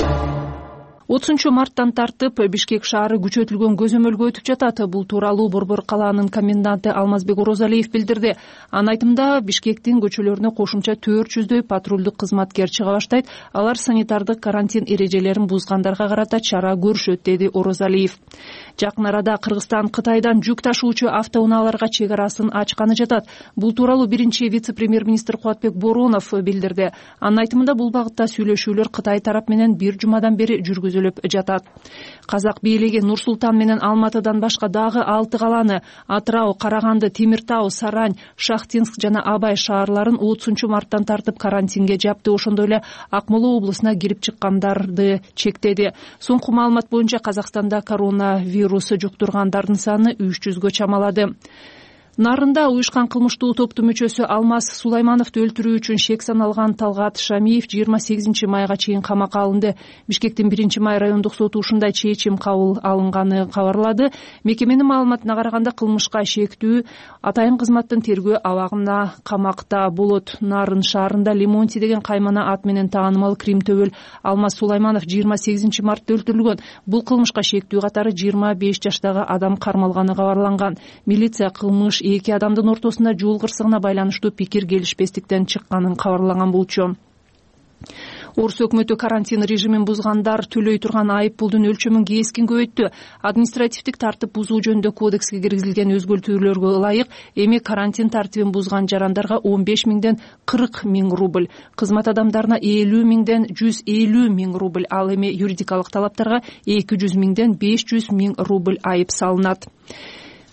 30 марттан тартып Бишкек шаары күчөтүлгөн көзөмөлгө өтүп жатат. Бул тууралуу Борбор калаанын коменданты Алмазбек Орозалиев билдирди. Анын айтымында Бишкектин көчөлөрүнө кошумча 400дөй патрулдук кызматкер чыга баштайт. Алар санитардык карантин эрежелерин бузгандарга карата чара көрүшөт, деди Орозалиев. Жакын арада Кыргызстан Кытайдан жүк ташуучу автоунааларга чек арасын ачканы жатат. Бул тууралуу биринчи вице-премьер-министр Кубатбек Боронов билдирди. Анын айтымында бул багытта сүйлөшүүлөр Кытай тарап менен 1 жумадан бери жүргүзүлүп жатат. Казак бийлиги Нур-Султан менен Алматыдан башка дагы 6 каланы — Атырау, Караганды, Темиртау, Сарань, Шахтинск жана Абай шаарларын 30 марттан тартып карантинге жапты. Ошондой эле Акмола облусуна кирип чыккандарды чектеди. Соңку маалымат боюнча Казакстанда коронавирус жуктургандардын саны 300гө чамалады. Нарында уюшкан кылмыштуу топтун мүчөсү Алмаз Сулаймановду өлтүрүү үчүн шек саналган Талгат Шамиев 28 майга чейин камакка алынды. Бишкектин 1 май райондук соту ушундай чечим кабыл алынганы кабарлады. Мекеменин маалыматына караганда, кылмышка шектүү атайын кызматтын тергөө абагында камакта болот. Нарын шаарында Лемонти деген каймана ат менен таанымал Крим төбөл Алмаз Сулайманов 28 мартта өлтүрүлгөн. Бул кылмышка шектүү катары 25 жаштагы адам кармалганы кабарланган. Милиция кылмыш 2 адамдын ортосунда жол кырсыгына байланыштуу пикир келишпестиктен чыкканын кабарлаган болчу. Орус өкмөтү карантин режимин бузгандар төлөй турган айып пулдун өлчөмүн кескин көбөйттү. Административдик тартип бузуу жөнүндө кодекске киргизилген өзгөртүүлөргө ылайык эми карантин тартибин бузган жарандарга 15 миңден 40 миң рубль, кызмат адамдарына 50 миңден 150 миң рубль, ал эми юридикалык талаптарга 200 миңден 500 миң рубль айып салынат.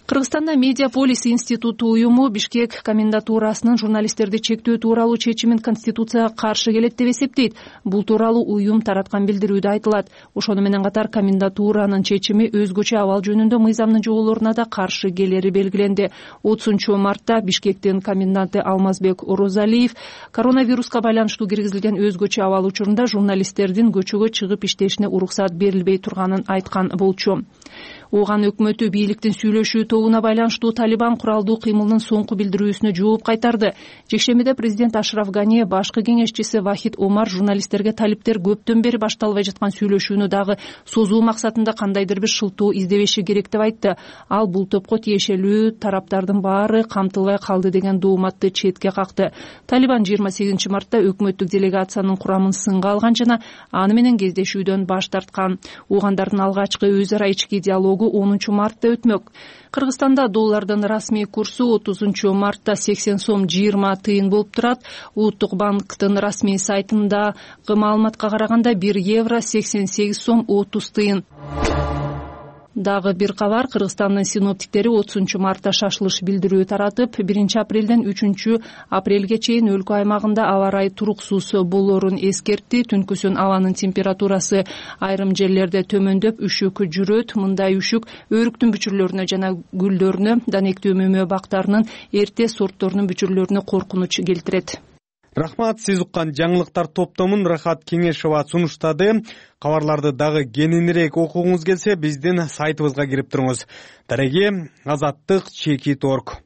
Кыргызстанда Медиаполис институту уюму Бишкек комендатурасынын журналисттерди чектөө тууралуу чечимин Конституцияга каршы келет деп эсептейт. Бул тууралуу уюм тараткан билдирүүдө айтылат. Ошону менен катар комендатуранын чечими өзгөчө абал жөнүндө мыйзамдын жоболоруна да каршы келери белгиленди. 30-мартта Бишкектин коменданты Алмазбек Орозалиев коронавируска байланыштуу киргизилген өзгөчө абал учурунда журналисттердин көчөгө чыгып иштешине уруксат берилбей турганын айткан болчу. Оған өкмөтү бийликтин сүйлөшүү тобуна байланыштуу Талибан куралдуу кыймылынын соңку билдирүүсүнө жооп кайтарды. Жекшембиде президент Ашраф Гани башкы кеңешчиси Вахид Омар журналисттерге талиптер көптөн бери башталбай жаткан сүйлөшүүнү дагы созуу максатында кандайдыр бир шылтоо издебеши керек деп айтты. Ал бул топко тиешелүү тараптардын баары камтылбай калды деген дооматты четке какты. Талибан 28-мартта өкмөттүк делегациянын курамын сынга алган жана аны менен кездешүүдөн баш тарткан. Оогандардын алгачкы өз ара ички диалогу 10-мартта өтмөк. Кыргызстанда доллардын расмий курсу 30-мартта 80 сом 20 тыйын болуп турат. Улуттук банктын расмий сайтындагы маалыматка караганда 1 евро 88 сом 30 тыйын. Дагы бир кабар, Кыргызстандын синоптиктери 30-мартта шашылыш билдирүү таратып, 1-апрелден 3-апрелге чейин өлкө аймагында аба ырайы туруксуз болоорун эскертти. Түнкүсүн абанын температурасы айрым жерлерде төмөндөп, үшүк жүрөт. Мындай үшүк өрүктүн бүчүрлөрүнө жана гүлдөрүнө, данектүү мөмө бактарынын эрте сортторунун бүчүрлөрүнө коркунуч келтирет. Рахмат, сиз уккан жаңылыктар топтомун Рахат Кеңешова сунуштады. Кабарларды дагы кененирээк окугуңуз келсе, биздин сайтыбызга кирип туруңуз. Дареги azаттык.org.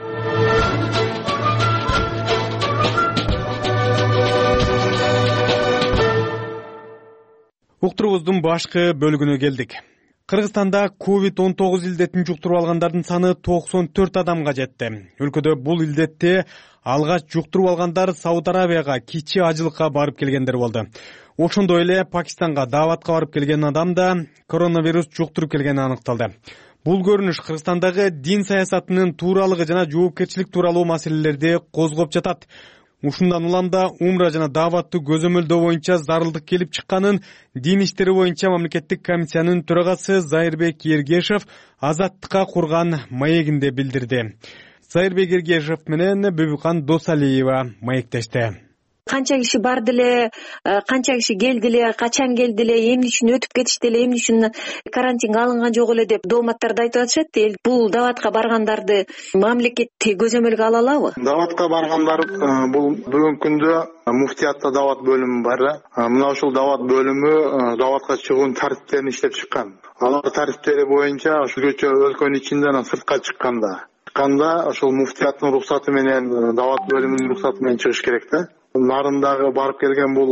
Уктурубуздун башкы бөлүгүнө келдик. Кыргызстанда COVID-19 илдетин жуктуруп алгандардын саны 94 адамга жетти. Өлкөдө бул илдетти алгач жуктуруп алгандар Сауд Арабияга кичи ажылыкка барып келгендер болду. Ошондой эле Пакистанга дааватка барып келген адам да коронавирус жуктуруп келгени аныкталды. Бул көрүнүш Кыргызстандагы дин саясатынын тууралыгы жана жоопкерчилик тууралуу маселелерди козгоп жатат. Ушундан улам да умра жана дааваттуу көзөмөлдөө боюнча зарылдык келип чыкканын дин иштери боюнча мамлекеттик комиссиянын төрагасы Зайырбек Ергешев Азаттыкка курган маегинде билдирди. Зайырбек Ергешев менен Бүбүкан Досалиева маектешти. Канча киши барды эле, канча киши келди эле, качан келди эле, эмне үчүн өтүп кетишти эле, эмне үчүн карантинге алынган жок эле деп дооматтарды айтып атышат. Бул дааватка баргандарды мамлекет көзөмөлгө ала алабы? Дааватка баргандар бул бүгүнкү күндө муфтиятта даават бөлүмү бар. Мына ушул даават бөлүмү дааватка чыгуунун тартиптерин иштеп чыккан. Алар тартиптери боюнча ошолчо өлкөнүн ичинде анан сыртка чыкканда ошол муфтияттын уруксаты менен даават бөлүмүнүн уруксаты менен чыгыш керек да. Нарындагы барып келген бул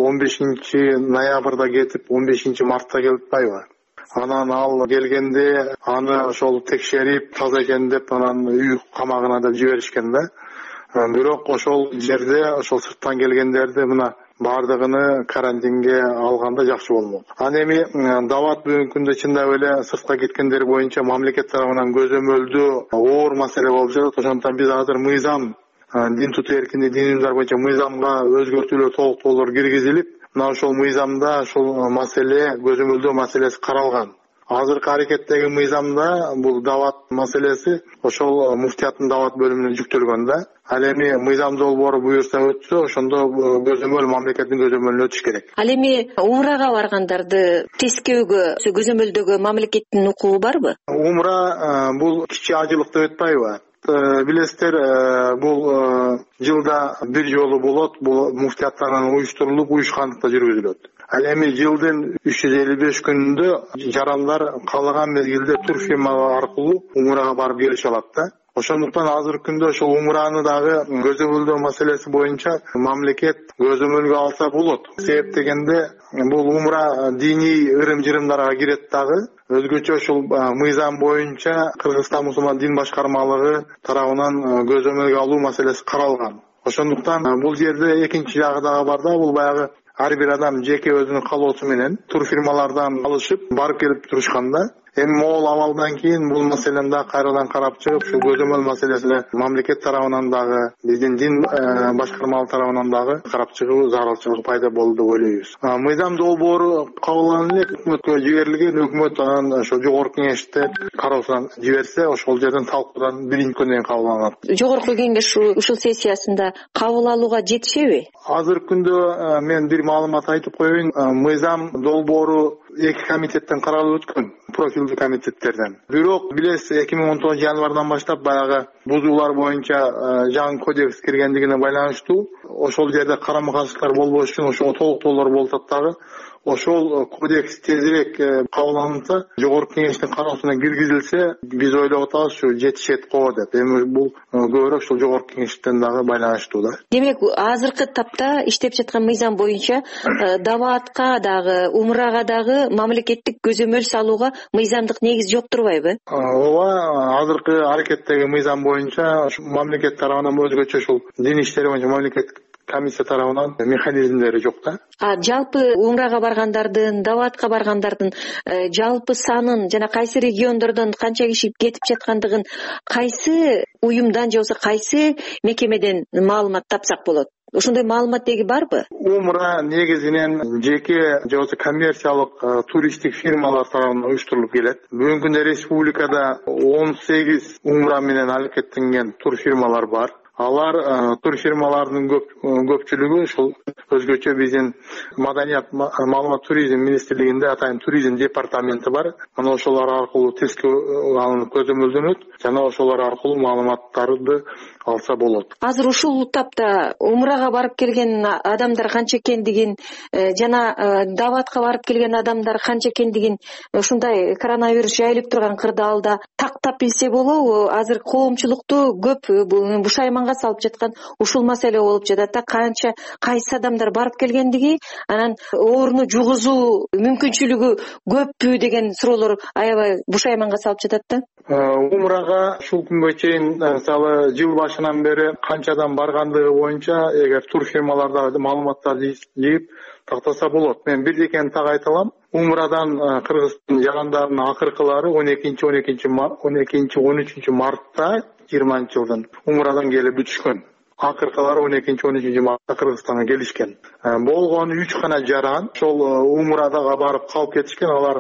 15-ноябрда кетип 15-мартта келип атпайбы? Анан ал келгенде аны ошол текшерип таза экен деп анан үй камагына деп жиберишкен да. Бирок ошол жерде ошол сырттан келгендерди мына бардыгыны карантинге алганда жакшы болмок. Аны эми даават бүгүнкү күндө чындап эле сыртка кеткендер боюнча мамлекет тарабынан көзөмөлдөө оор маселе болуп жатат. Ошондуктан биз азыр мыйзам дин тутуу эркиндиги дин уюмдар боюнча мыйзамга өзгөртүүлөр толуктоолор киргизилип, мына ошол мыйзамда ошол маселе көзөмөлдөө маселеси каралган. Азыркы аракеттеги мыйзамда бул даават маселеси ошол муфтияттын даават бөлүмүнө жүктөлгөн да. Ал эми мыйзам долбоору буюрса өтсө, ошондо көзөмөл мамлекеттин көзөмөлүнө өтүш керек. Ал эми умрага баргандарды тескөөгө, көзөмөлдөгө мамлекеттин укугу барбы? Умра бул кичи ажылык деп атпайбы? Билесиздер, бул жылда бир жолу болот, бул муфтияттардан уюштурулуп, уюшкандыкта жүргүзүлөт. Ал эми жылдын 355 күнүндө жарандар каалаган мезгилде турфирма аркылуу умрага барып келише алат да. Ошондуктан азыркы күндө ошол умраны дагы көзөмөлдөө маселеси боюнча мамлекет көзөмөлгө алса болот. Себеп дегенде бул умра диний ырым-жырымдарга кирет дагы. Өзгөчө ушул мыйзам боюнча Кыргызстан мусулман дин башкармалыгы тарабынан көзөмөлгө алуу маселеси каралган. Ошондуктан бул жерде экинчи жагы дагы бар да, бул баягы ар бир адам жеке өзүнүн каалоосу менен турфирмалардан алышып барып келип турушканда. эми могул абалдан кийин бул маселени да кайрадан карап чыгып ушул көзөмөл маселесине мамлекет тарабынан дагы биздин дин башкармалык тарабынан дагы карап чыгуу зарылчылык пайда болду деп ойлойбуз. Мыйзам долбоору кабыл алынып элек өкмөткө жиберилген, өкмөт анан ошо жогорку кеңеште кароосуна жиберсе ошол жерден талкуудан биринчи күндөн кийин кабыл алынат. Жогорку кеңеш ушул сессиясында кабыл алууга жетишеби? Азыркы күндө мен бир маалымат айтып коеюн. Мыйзам долбоору 2 комитеттен каралып өткөн, профилдүү комитеттерден. Бирок билесиз 2019 январдан баштап баягы бузуулар боюнча жаңы кодекс киргендигине байланыштуу ошол жерде карама каршылыктар болбош үчүн ошого толуктоолор болуп атат дагы. Ошол кодекс тезирээк кабыл алынса, жогорку кеңештин кароосуна киргизилсе, биз ойлоп атабыз ушу жетишет го деп. Эми бул көбүрөөк ушул жогорку кеңештен дагы байланыштуу да. Демек, азыркы тапта иштеп жаткан мыйзам боюнча даваатка дагы, умрага дагы мамлекеттик көзөмөл салууга мыйзамдык негиз жок турбайбы? Ооба, азыркы аракеттеги мыйзам боюнча мамлекет тарабынан өзгөчө ушул дин иштери боюнча мамлекеттик комиссия тарабынан механизмдери жок да. Жалпы умрага баргандардын, даваатка баргандардын жалпы санын жана кайсы региондордон канча киши кетип жаткандыгын кайсы уюмдан же болбосо кайсы мекемеден маалымат тапсак болот? Ошондой маалымат деги барбы? Умра негизинен жеке же болбосо коммерциялык туристтик фирмалар тарабынан уюштурулуп келет. Бүгүнкү күндө республикада 18 умра менен аракеттенген тур фирмалар бар. Алар тур фирмалардын көпчүлүгү ушул өзгөчө биздин маданият маалымат туризм министрлигинде атайын туризм департаменти бар. Мына ошолор аркылуу тестке алынып көзөмөлдөнөт жана ошолор аркылуу маалыматтарды алса болот. Азыр ушул тапта умрага барып келген адамдар канча экендигин жана даваатка барып келген адамдар канча экендигин ушундай коронавирус жайылып турган кырдаалда тактап билсе болобу? Азыр коомчулукту көп бушайманга салып жаткан ушул маселе болуп жатат да, канча кайсы адамдар барып келгендиги, анан ооруну жугузуу мүмкүнчүлүгү көппү деген суроолор аябай бушайманга салып жатат да. Умрага ушул күнгө чейин мисалы жыл башынан бери канча адам баргандыгы боюнча эгер тур фирмаларда маалыматтарды жыйып тактаса болот. Мен бирдекени так айта алам. Умрадан Кыргызстан жарандарынын акыркылары 12-13 мартта 20-жылдын умрадан келип бүтүшкөн. Акыркылары 12-13 мартта Кыргызстанга келишкен. Болгону 3 гана жаран ошол умрадага барып калып кетишкен. Алар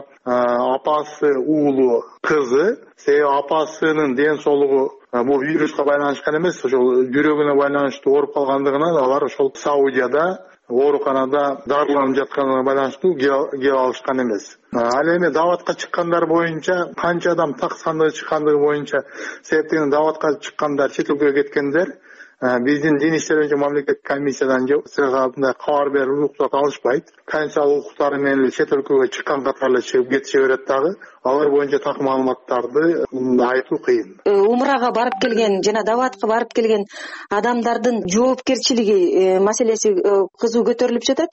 апасы, уулу, кызы, себеби апасынын ден соолугу бул вируска байланышкан эмес, ошол жүрөгүнө байланыштуу ооруп калгандыгынан алар ошол Саудияда ооруканада дарыланып жатканына байланыштуу кеп алышкан эмес. Ал эми даватка чыккандар боюнча канча адам так сандыгы чыккандыгы боюнча себептен даватка чыккандар, чет элге кеткендер биздин дин иштери боюнча мамлекеттик комиссиядан сыйгабында кабар берип уруксат алышпайт. Конституциялык укуктары менен чет элге чыккан катары чыгып кетише берет дагы. Алар боюнча так маалыматтарды айтуу кыйын. Умрага барып келген жана даватка барып келген адамдардын жоопкерчилиги маселеси кызуу көтөрүлүп жатат.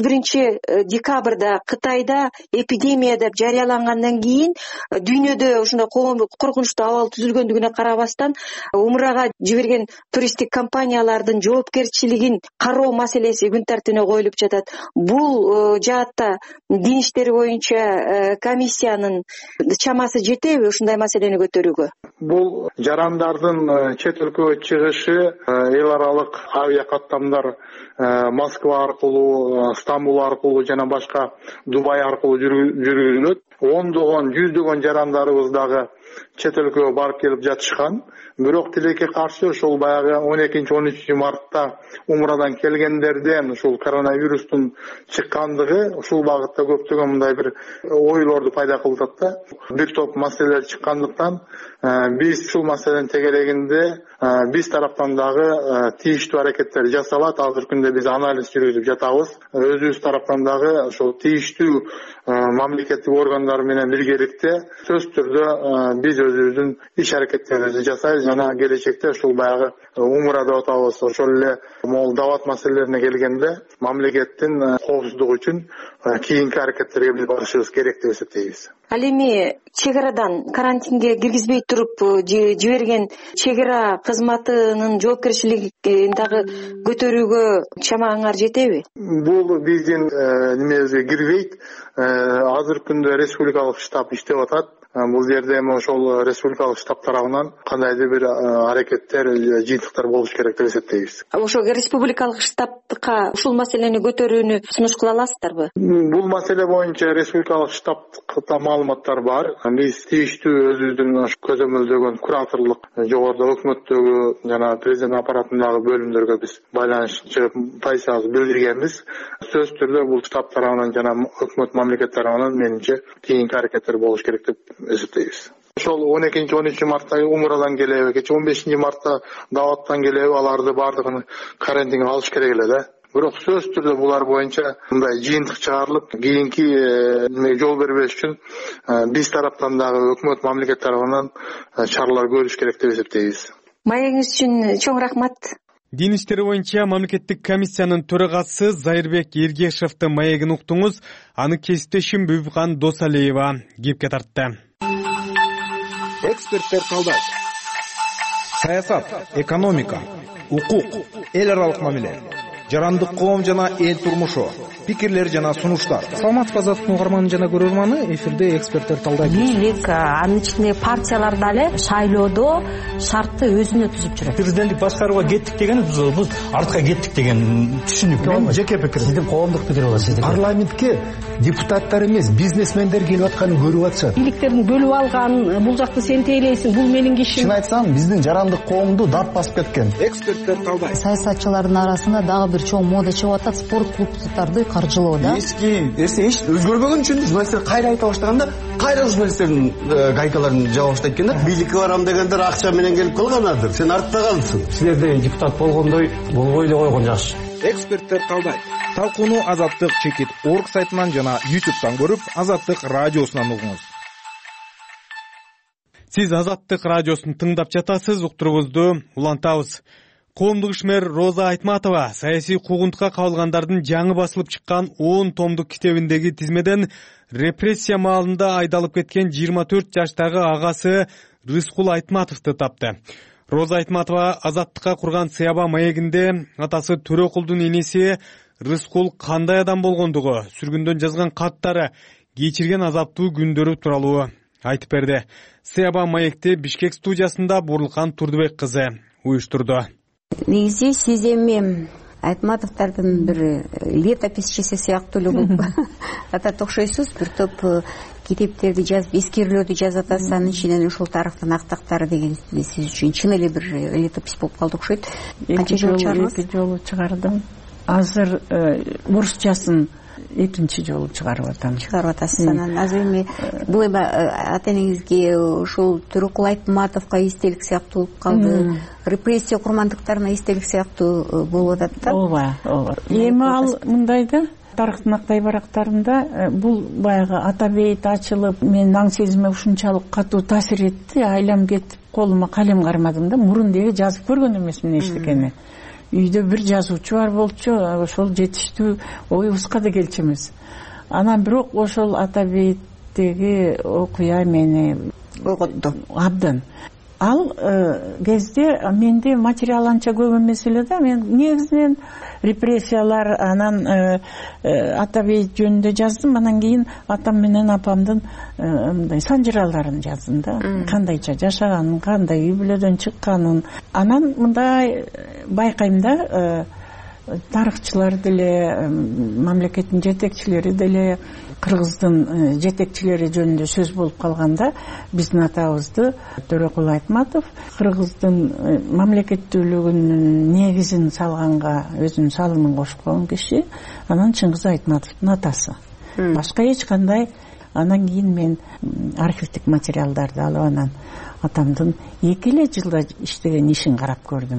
31 декабрда Кытайда эпидемия деп жарыялангандан кийин дүйнөдө ушундай коркунучтуу абал түзүлгөндүгүнө карабастан умрага жиберген туристтик компаниялардын жоопкерчилигин кароо маселеси күн тартибине коюлуп жатат. Бул жаатта дин иштери боюнча комиссиянын чамасы жетеби ушундай маселени көтөрүүгө? Бул жарандардын чет өлкөгө чыгышы эл аралык авиа каттамдар Москва аркылуу, Стамбул аркылуу жана башка Дубай аркылуу жүргүзүлөт. Ондогон, жүздөгөн жарандарыбыз дагы чет өлкөгө барып келип жатышкан. Бирок тилекке каршы ошол баягы 12-13 мартта умрадан келгендерден ушул коронавирустун чыккандыгы ушул багытта көптөгөн мындай бир ойлорду пайда кылып атат да. Бир топ маселелер чыккандыктан биз ушул маселенин тегерегинде биз тараптан дагы тийиштүү аракеттер жасалат. Азыркы күндө биз анализ жүргүзүп жатабыз. Өзүбүз тараптан дагы ошол тийиштүү мамлекеттик органдар менен биргеликте сөзсүз түрдө биз өзүбүздүн иш аракеттерибизди жасайбыз жана келечекте ушул баягы умра деп атабыз. Ошол эле могул дават маселелерине келгенде мамлекеттин коопсуздугу үчүн кийинки аракеттерге биз барышыбыз керек деп эсептейбиз. Ал эми чек арадан карантинге киргизбей туруп жиберген чек ара кызматынын жоопкерчилигин дагы көтөрүүгө чамаңар жетеби? Бул биздин немебизге кирбейт. Азыркы күндө республикалык штаб иштеп атат. бул жерде эми ошол республикалык штаб тарабынан кандайдыр бир аракеттер, жыйынтыктар болуш керек деп эсептейбиз. Ошо республикалык штабка ушул маселени көтөрүүнү сунуш кыла аласыздарбы? Бул маселе боюнча республикалык штабта маалыматтар бар. Биз тийиштүү өзүбүздүн көзөмөлдөгөн кураторлук жогоруда өкмөттөгү жана президент аппаратындагы бөлүмдөргө биз байланышчы позициябызды билдиргенбиз. Сөзсүз түрдө бул штаб тарабынан жана өкмөт мамлекет тарабынан менимче кийинки аракеттер болуш керек деп эсептейбиз. Ошол 12-13 мартта умурадан келеби, кече 15 мартта даваттан келеби, аларды бардыгын карантинге алыш керек эле да. Бирок сөзсүз түрдө булар боюнча мындай жыйынтык чыгарылып, кийинки жол бербеш үчүн биз тараптан дагы өкмөт мамлекет тарабынан чаралар көрүш керек деп эсептейбиз. Маегиңиз үчүн чоң рахмат. Дин иштери боюнча мамлекеттик комиссиянын төрагасы Зайырбек Ергешевдин маегин уктуңуз. Аны кесиптешим Бүбүкан Досалиева кепке тартты. Эксперттер талдайт. Саясат, экономика, укук, эл аралык мамиле, жарандык коом жана эл турмушу, пикирлер жана сунуштар. Саламатсызбы азаттык угарманы жана көрөрманы, эфирде эксперттер талдайт. Бийлик, анын ичинде партиялар дагы шайлоодо шартты өзүнө түзүп жүрөт. Президенттик башкарууга кеттик деген биз артка кеттик деген түшүнүк. Мен жеке пикир. Сиздин коомдук пикир болот. Парламентке депутаттар эмес, бизнесмендер келип атканын көрүп атышат. Бийликтердин бөлүп алган, бул жакты сен тейлейсиң, бул менин кишим. Чын айтсам, биздин жарандык коомду дат басып кеткен. Эксперттер талдайт. Саясатчылардын арасында дагы бир чоң мода чыгып атат, спорт клубдарды каржылоо да. Эч өзгөрбөгөн үчүн журналисттер кайра айта баштаганда, кайра журналисттердин гайкаларын жаба баштайт экен да. Бийликке барам дегендер акча менен келип калганадыр. Сен артта калдың. Силерде депутат болгондой болбой эле койгон жакшы. Эксперттер талдайт. Талкууну Азаттык чекит орг сайтынан жана YouTube'дан көрүп, Азаттык радиосунан угуңуз. Сиз Азаттык радиосун тыңдап жатасыз, уктуруубузду улантабыз. Коомдук ишмер Роза Айтматова саясий куугунтукка кабылгандардын жаңы басылып чыккан 10 томдук китебиндеги тизмеден репрессия маалында айдалып кеткен 24 жаштагы агасы Рыскул Айтматовду тапты. Роза Айтматова Азаттыкка курган Сыяба маегинде атасы Төрөкулдун энеси Рыскул кандай адам болгондугу, сүргүндөн жазган каттары, кечирген азаптуу күндөрү тууралуу айтып берди. Сыяба маекти Бишкек студиясында Бурлукан Турдубек кызы уюштурду. Негизи сиз эми Айтматовдордун бир летописчиси сыяктуу эле болуп атат окшойсуз. Бир топ китептерди жазып, эскерүүлөрдү жазып атасыз. Анын ичинен ушул тарыхтын актактары деген сиз үчүн чын эле бир летопись болуп калды окшойт. Канча жолу чыгардыңыз? 2 жолу чыгардым. Азыр орусчасын 2 жолу чыгарып атам. Чыгарып атасыз. Анан азыр эми бул эми ата энеңизге ушул Төрөкул Айтматовго эстелик сыяктуу болуп калды. Репрессия курмандыктарына эстелик сыяктуу болуп атат да. Ооба, ооба. Эми ал мындай да, тарыхтын актай барактарында бул баягы ата бейит ачылып, менин аң сезиме ушунчалык катуу таасир этти, айлам кетип колума калем кармадым да, мурун деги жазып көргөн эмесмин эчтекени. Үйдө бир жазуучу бар болчу, ошол жетиштүү оюбузга да келчү эмес. Анан бирок ошол ата бейиттеги окуя мени ойготту абдан. Ал кезде менде материал анча көп эмес эле да. Мен негизинен репрессиялар, анан ата бейит жөнүндө жаздым. Анан кийин атам менен апамдын мындай санжыраларын жаздым да. Кандайча жашаганын, кандай үй бүлөдөн чыкканын. Анан мындай байкайм да, тарыхчылар деле, мамлекеттин жетекчилери деле, кыргыздын жетекчилери жөнүндө сөз болуп калганда, биздин атабызды Төрөкул Айтматов кыргыздын мамлекеттүүлүгүнүн негизин салганга өзүнүн салымын кошкон киши, анан Чыңгыз Айтматовдун атасы. Башка эч кандай. Анан кийин мен архивдик материалдарды алып, анан атамдын 2 эле жылда иштеген ишин карап көрдүм.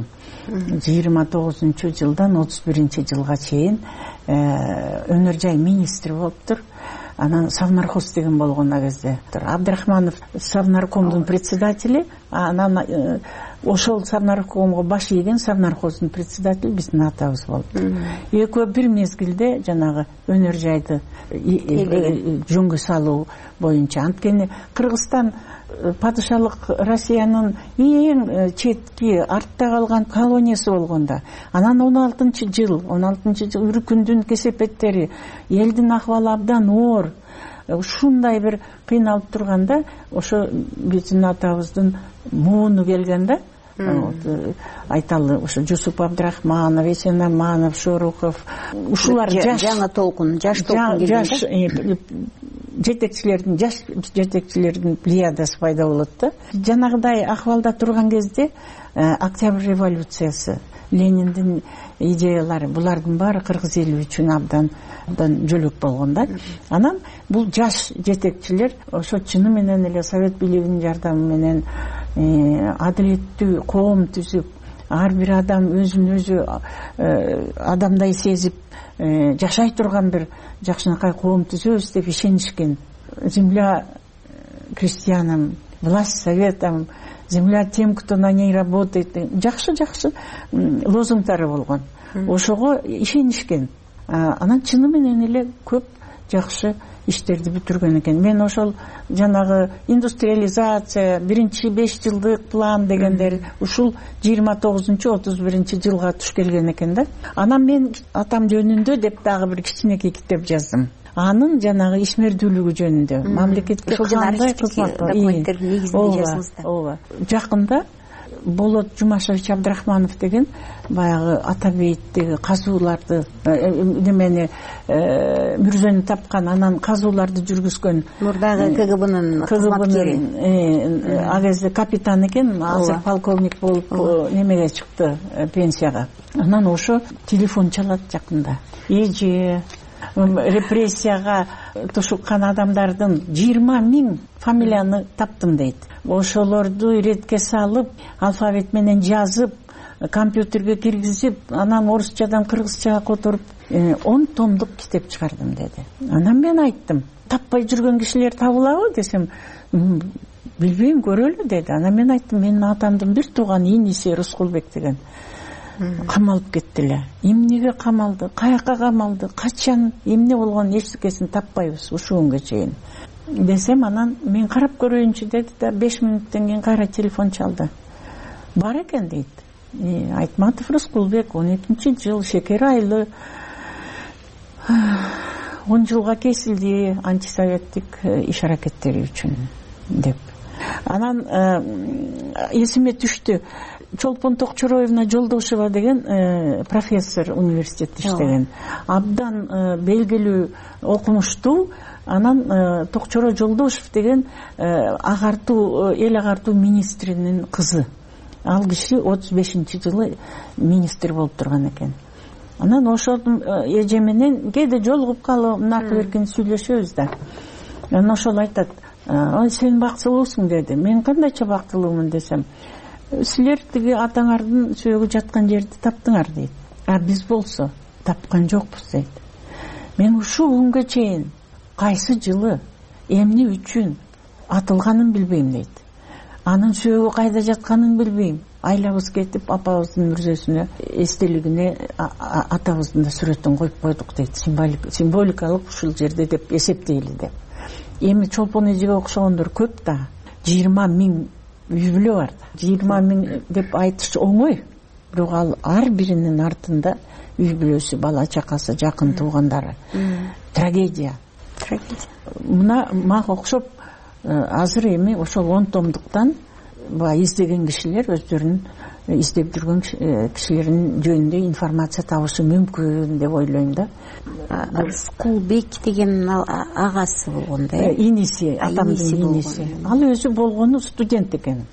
29-жылдан 31-жылга чейин өнөр жай министри болуптур. Анан Совнархоз деген болгон а кезде. Абдрахманов Совнаркомдун председатели, анан ошол Совнаркомго баш ийген Совнархоздун председатели биздин атабыз болуптур. Экөө бир мезгилде жанагы өнөр жайды жөнгө салуу боюнча. Анткени Кыргызстан падышалык Россиянын эң четки артта калган колониясы болгондо. Анан 16-жыл үркүндүн кесепеттери, элдин акыбалы абдан оор. ушундай бир кыйналып турганда ошо биздин атабыздын мууну келген да. Айталы ошо Жусуп Абдрахманов, Эсен Аманов, Шоруков, ушулар жаңы толкун, жаш толкун келген жетекчилердин, жаш жетекчилердин плеядасы пайда болот да. Жанагыдай акыбалда турган кезде Октябрь революциясы, Лениндин идеялары, булардын баары кыргыз эли үчүн абдан жөлөк болгон да. Анан бул жаш жетекчилер ошо чыны менен эле совет бийлигинин жардамы менен адилеттүү коом түзүп, ар бир адам өзүн өзү адамдай сезип жашай турган бир жакшынакай коом түзөбүз деп ишенишкен. Земля крестьянам, власть советам, земля тем, кто на ней работает. Жакшы лозунгдары болгон. Ошого ишенишкен. Анан чыны менен эле көп жакшы иштерди бүтүргөн экен. Мен ошол жанагы индустриализация, 1-5 жылдык план дегендер ушул 29-31 жылга туш келген экен да. Анан мен атам жөнүндө деп дагы бир кичинекей китеп жаздым. Анын жанагы ишмердүүлүгү жөнүндө, мамлекетке кандай кызмат документтердин негизинде жаздыңыз да. Ооба. Жакында Болот Жумашевич Абдрахманов деген баягы Атабейттеги казууларды немени мүрзөнү тапкан, анан казууларды жүргүзгөн мурдагы КГБнын кызматкери, ал кезде капитан экен, азыр полковник болуп немеге чыкты, пенсияга. Анан ошо телефон чалат жакында. Эже репрессияга тушуккан адамдардын 20 000 фамилияны таптым дейт. Ошолорду иретке салып, алфавит менен жазып, компьютерге киргизип, анан орусчадан кыргызчага которуп 10 томдук китеп чыгардым деди. Анан мен айттым, таппай жүргөн кишилер табылабы десем, билбейм, көрөлү деди. Анан мен айттым, менин атамдын бир тууган иниси Рыскулбек деген камалып кетти эле. Эмнеге камалды, каяка камалды, качан, эмне болгон эчтекесин таппайбыз ушул күнгө чейин десем, анан мен карап көрөйүнчү деди да 5 мүнөттөн кийин кайра телефон чалды. Бар экен дейт. Айтматов Рыскулбек, 12-жыл, Шекер айлы, 10 жылга кесилди антисоветтик иш аракеттери үчүн деп. Анан эсиме түштү. Чолпон Токчороевна Жолдошева деген профессор университетте иштеген. Абдан белгилүү, окумуштуу. Анан Токчоро Жолдошев деген эл агартуу министринин кызы. Ал киши 35-жылы министр болуп турган экен. Анан ошол эже менен кээде жолугуп калып, наркы беркин сүйлөшөбүз да. Анан ошол айтат, сен бактылуусуң деди. Мен кандайча бактылуумун десем, силер тиги атаңардын сөөгү жаткан жерди таптыңар дейт. Биз болсо тапкан жокпуз дейт. Мен ушул күнгө чейин кайсы жылы эмне үчүн атылганын билбейм дейт. Анын сөөгү кайда жатканын билбейм. Айлабыз кетип, апабыздын мүрзөсүнө эстелигине атабыздын да сүрөтүн коюп койдук дейт. Символикалык ушул жерде деп эсептейли деп. Эми Чолпон эжеге окшогондор көп да. 20 000 үй бүлө бар да. 20 000 деп айтыш оңой. Бирок ал ар биринин артында үй бүлөсү, бала чакасы, жакын туугандары. Трагедия. Мына мага окшоп азыр эми ошол 10 томдуктан издеген кишилер өздөрүнүн издеп жүргөн кишилердин жөнүндө информация табышы мүмкүн деп ойлойм да. Рыскулбек деген агасы болгон да. Иниси, атамдын иниси. Ал өзү болгону студент экен.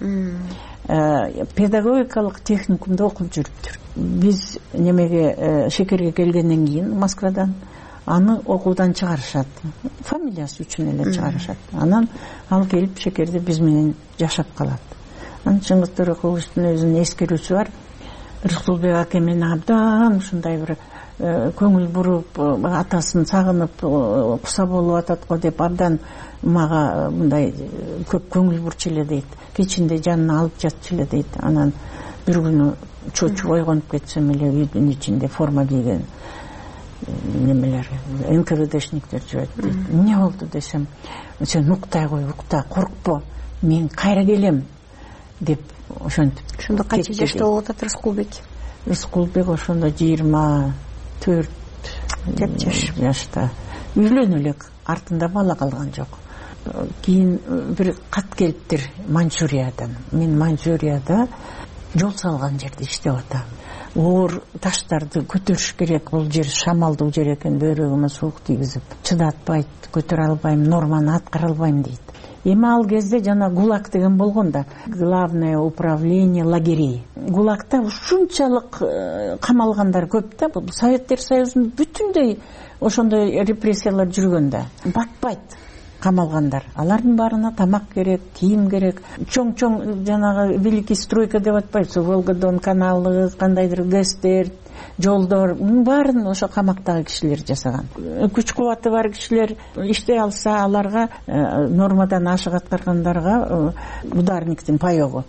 Педагогикалык техникумда окуп жүрүптүр. Биз немеге Шекерге келгенден кийин Москвадан аны окуудан чыгарышат. Фамилиясы үчүн эле чыгарышат. Анан ал келип Шекерде биз менен жашап калат. Анан Чыңгыз Төрөкуловичтин өзүнүн эскерүүсү бар. Рыскулбек аке мен абдан ушундай бир көңүл буруп, атасын сагынып, куса болуп атат го деп абдан мага мындай көп көңүл бурчу эле дейт. Кечинде жанына алып жатчу эле дейт. Анан бир күнү чочуп ойгонуп кетсем эле үйдүн ичинде форма кийген немелер, НКВДшниктер жүрөт дейт. Эмне болду десем, сен уктай кой, укта, коркпо, мен кайра келем деп ошентип. Ошондо канча жашта болуп атат Рыскулбек? Рыскулбек ошондо 24 жашта. Үйлөнүп элек. артында бала калган жок. Кийин бир кат келиптир Манчжуриядан. Мен Манчжурияда жол салган жерде иштеп атам. Оор таштарды көтөрүш керек, бул жер шамалдуу жер экен, бөйрөгүмө суук тийгизип, чыдатпайт, көтөрө албайм, норманы аткара албайм дейт. Эми ал кезде жана ГУЛАГ деген болгон да, главное управление лагерей. ГУЛАГта ушунчалык камалгандар көп да, бул Советтер Союзунун бүтүндөй ошондой репрессиялар жүргөн да. Батпайт камалгандар. Алардын баарына тамак керек, кийим керек. Чоң жанагы великий стройка деп атпайбызбы, Волгодон каналы, кандайдыр ГЭСтер, жолдор, баарын ошо камактагы кишилер жасаган. Күч кубаты бар кишилер иштей алса, аларга нормадан ашык аткаргандарга ударниктин паёгу.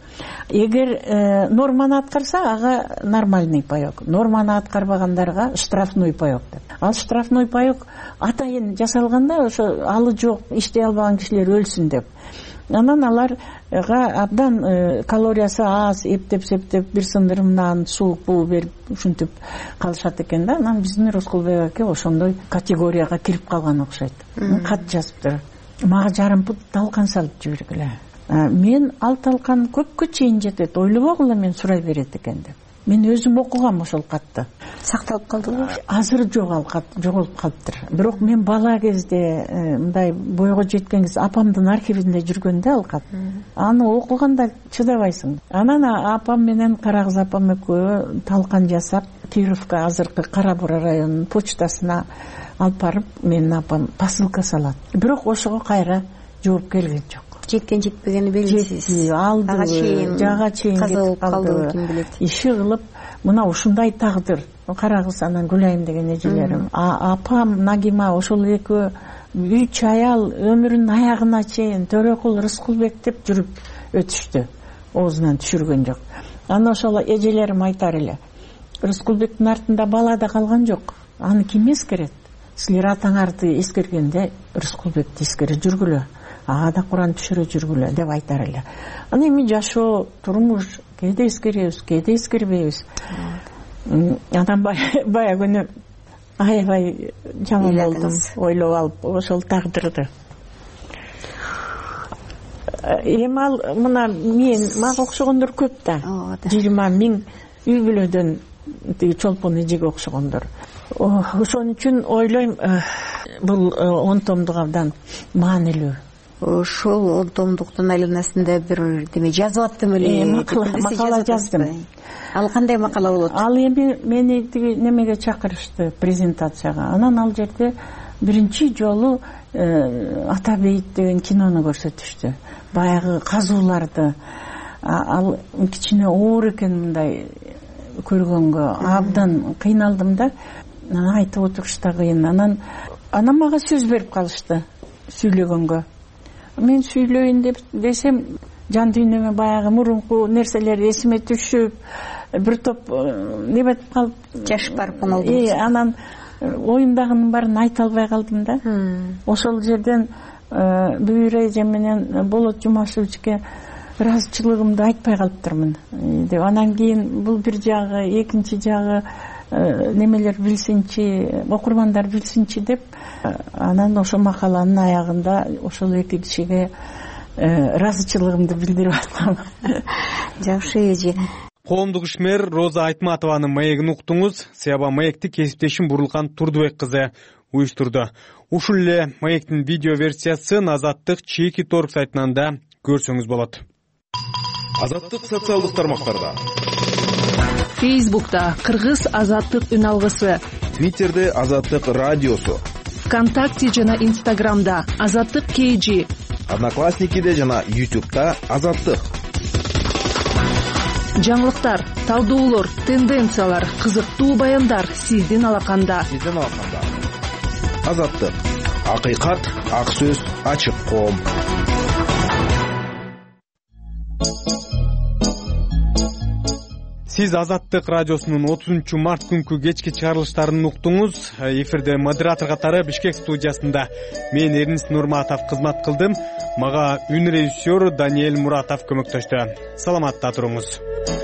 Эгер норманы аткарса, ага нормальный паёк. Норманы аткарбагандарга штрафной паёк деп. Ал штрафной паёк атайын жасалганда ошо алы жок, иштей албаган кишилер өлсүн деп. Анан аларга абдан калориясы аз, эптеп-септеп бир сындырым нан, суук буу берип ушинтип калышат экен да. Анан биздин Рыскулбек аке ошондой категорияга кирип калган окшойт. Кат жазыптыр. Мага жарым пут талкан салып жибергиле. Мен ал талкан көпкө чейин жетет, ойлобогула мен сурай берет экен деп. Мен өзүм окугам ошол катты. Сакталып калдыбы? Азыр жок, ал кат жоголуп калыптыр. Бирок мен бала кезде, мындай бойго жеткен кезде апамдын архивинде жүргөндө ал кат. Аны окуганда чыдабайсың. Анан апам менен Карагыз апам экөө талкан жасап, Кировка, азыркы Кара Бура районунун почтасына алып барып, менин апам посылка салат. Бирок ошого кайра жооп келген жок. Жеткен жетпегени белгисиз. Жага чейин кетип калды, ким билет. Иши кылып, мына ушундай тагдыр. Карагыз анан Гүлайым деген эжелерим. Апам Нагима ошол экөө 3 аял өмүрүнүн аягына чейин Төрөкул Рыскулбек деп жүрүп өтүштү. Оозунан түшүргөн жок. Анан ошол эжелерим айтар эле. Рыскулбектин артында бала да калган жок. Аны ким эскерет? Силер атаңарды эскергенде Рыскулбекти эскере жүргүлө. Ага да Куран түшүрө жүргүлө деп айтар эле. Аны эми жашоо, турмуш кээде эскеребиз, кээде эскербейбиз. Анан бая күнү аябай жаман болдум, ойлоп алып ошол тагдырды. Эми ал мына мага окшогондор көп да. 20 000 үй бүлөдөн тиги чолпон эжеге окшогондор. Ошон үчүн ойлойм, бул 10 томдук абдан маанилүү. Ошол 10 томдуктун айланасында бир деме жазып аттым эле. Макала жаздым. Ал кандай макала болот? Ал эми мени тиги немеге чакырышты, презентацияга. Анан ал жерде биринчи жолу Атабейт деген кинону көрсөтүштү. Баягы казууларды. Ал кичине оор экен мындай көргөнгө. Абдан кыйналдым да. Анан айтып отурушта кыйын. Анан мага сөз берип калышты сүйлөгөнгө. Мен сүйлөйүн десем, жан дүйнөмө баягы мурунку нерселер эсиме түшүп, бир топ небетип калып, жаш барып оңолду. Анан оюмдагынын баарын айта албай калдым да. Ошол жерден Бүйүр эжем менен Болот Жумашевичке ыраазычылыгымды айтпай калыптырмын деп. Анан кийин бул бир жагы, экинчи жагы немелер билсинчи, окурмандар билсинчи деп, анан ошо макаланын аягында ошол эки кишиге ыраазычылыгымды билдирип аттым. Жакшы эже. Коомдук ишмер Роза Айтматованын маегин уктуңуз. Сыяба маекти кесиптешим Бурлукан Турдубек кызы уюштурду. Ушул эле маектин видео версиясын Азаттык чеки торг сайтынан да көрсөңүз болот. Азаттык социалдык тармактарда. Фейсбукта Кыргыз Азаттык үн алгысы. Твиттерде Азаттык радиосу. ВКонтакте жана Инстаграмда Азаттык KG. Одноклассникиде жана YouTube'да Азаттык. Жаңылыктар, талдоолор, тенденциялар, кызыктуу баяндар сиздин алаканда. Азаттык. Акыйкат, ак сөз, ачык коом. Сиз Азаттык радиосунун 30 март күнкү кечки чыгарылыштарын уктуңуз. Эфирде модератор катары Бишкек студиясында мен Эрнис Нурматов кызмат кылдым. Мага үн режиссер Даниэль Муратов көмөктөштү. Саламатта туруңуз.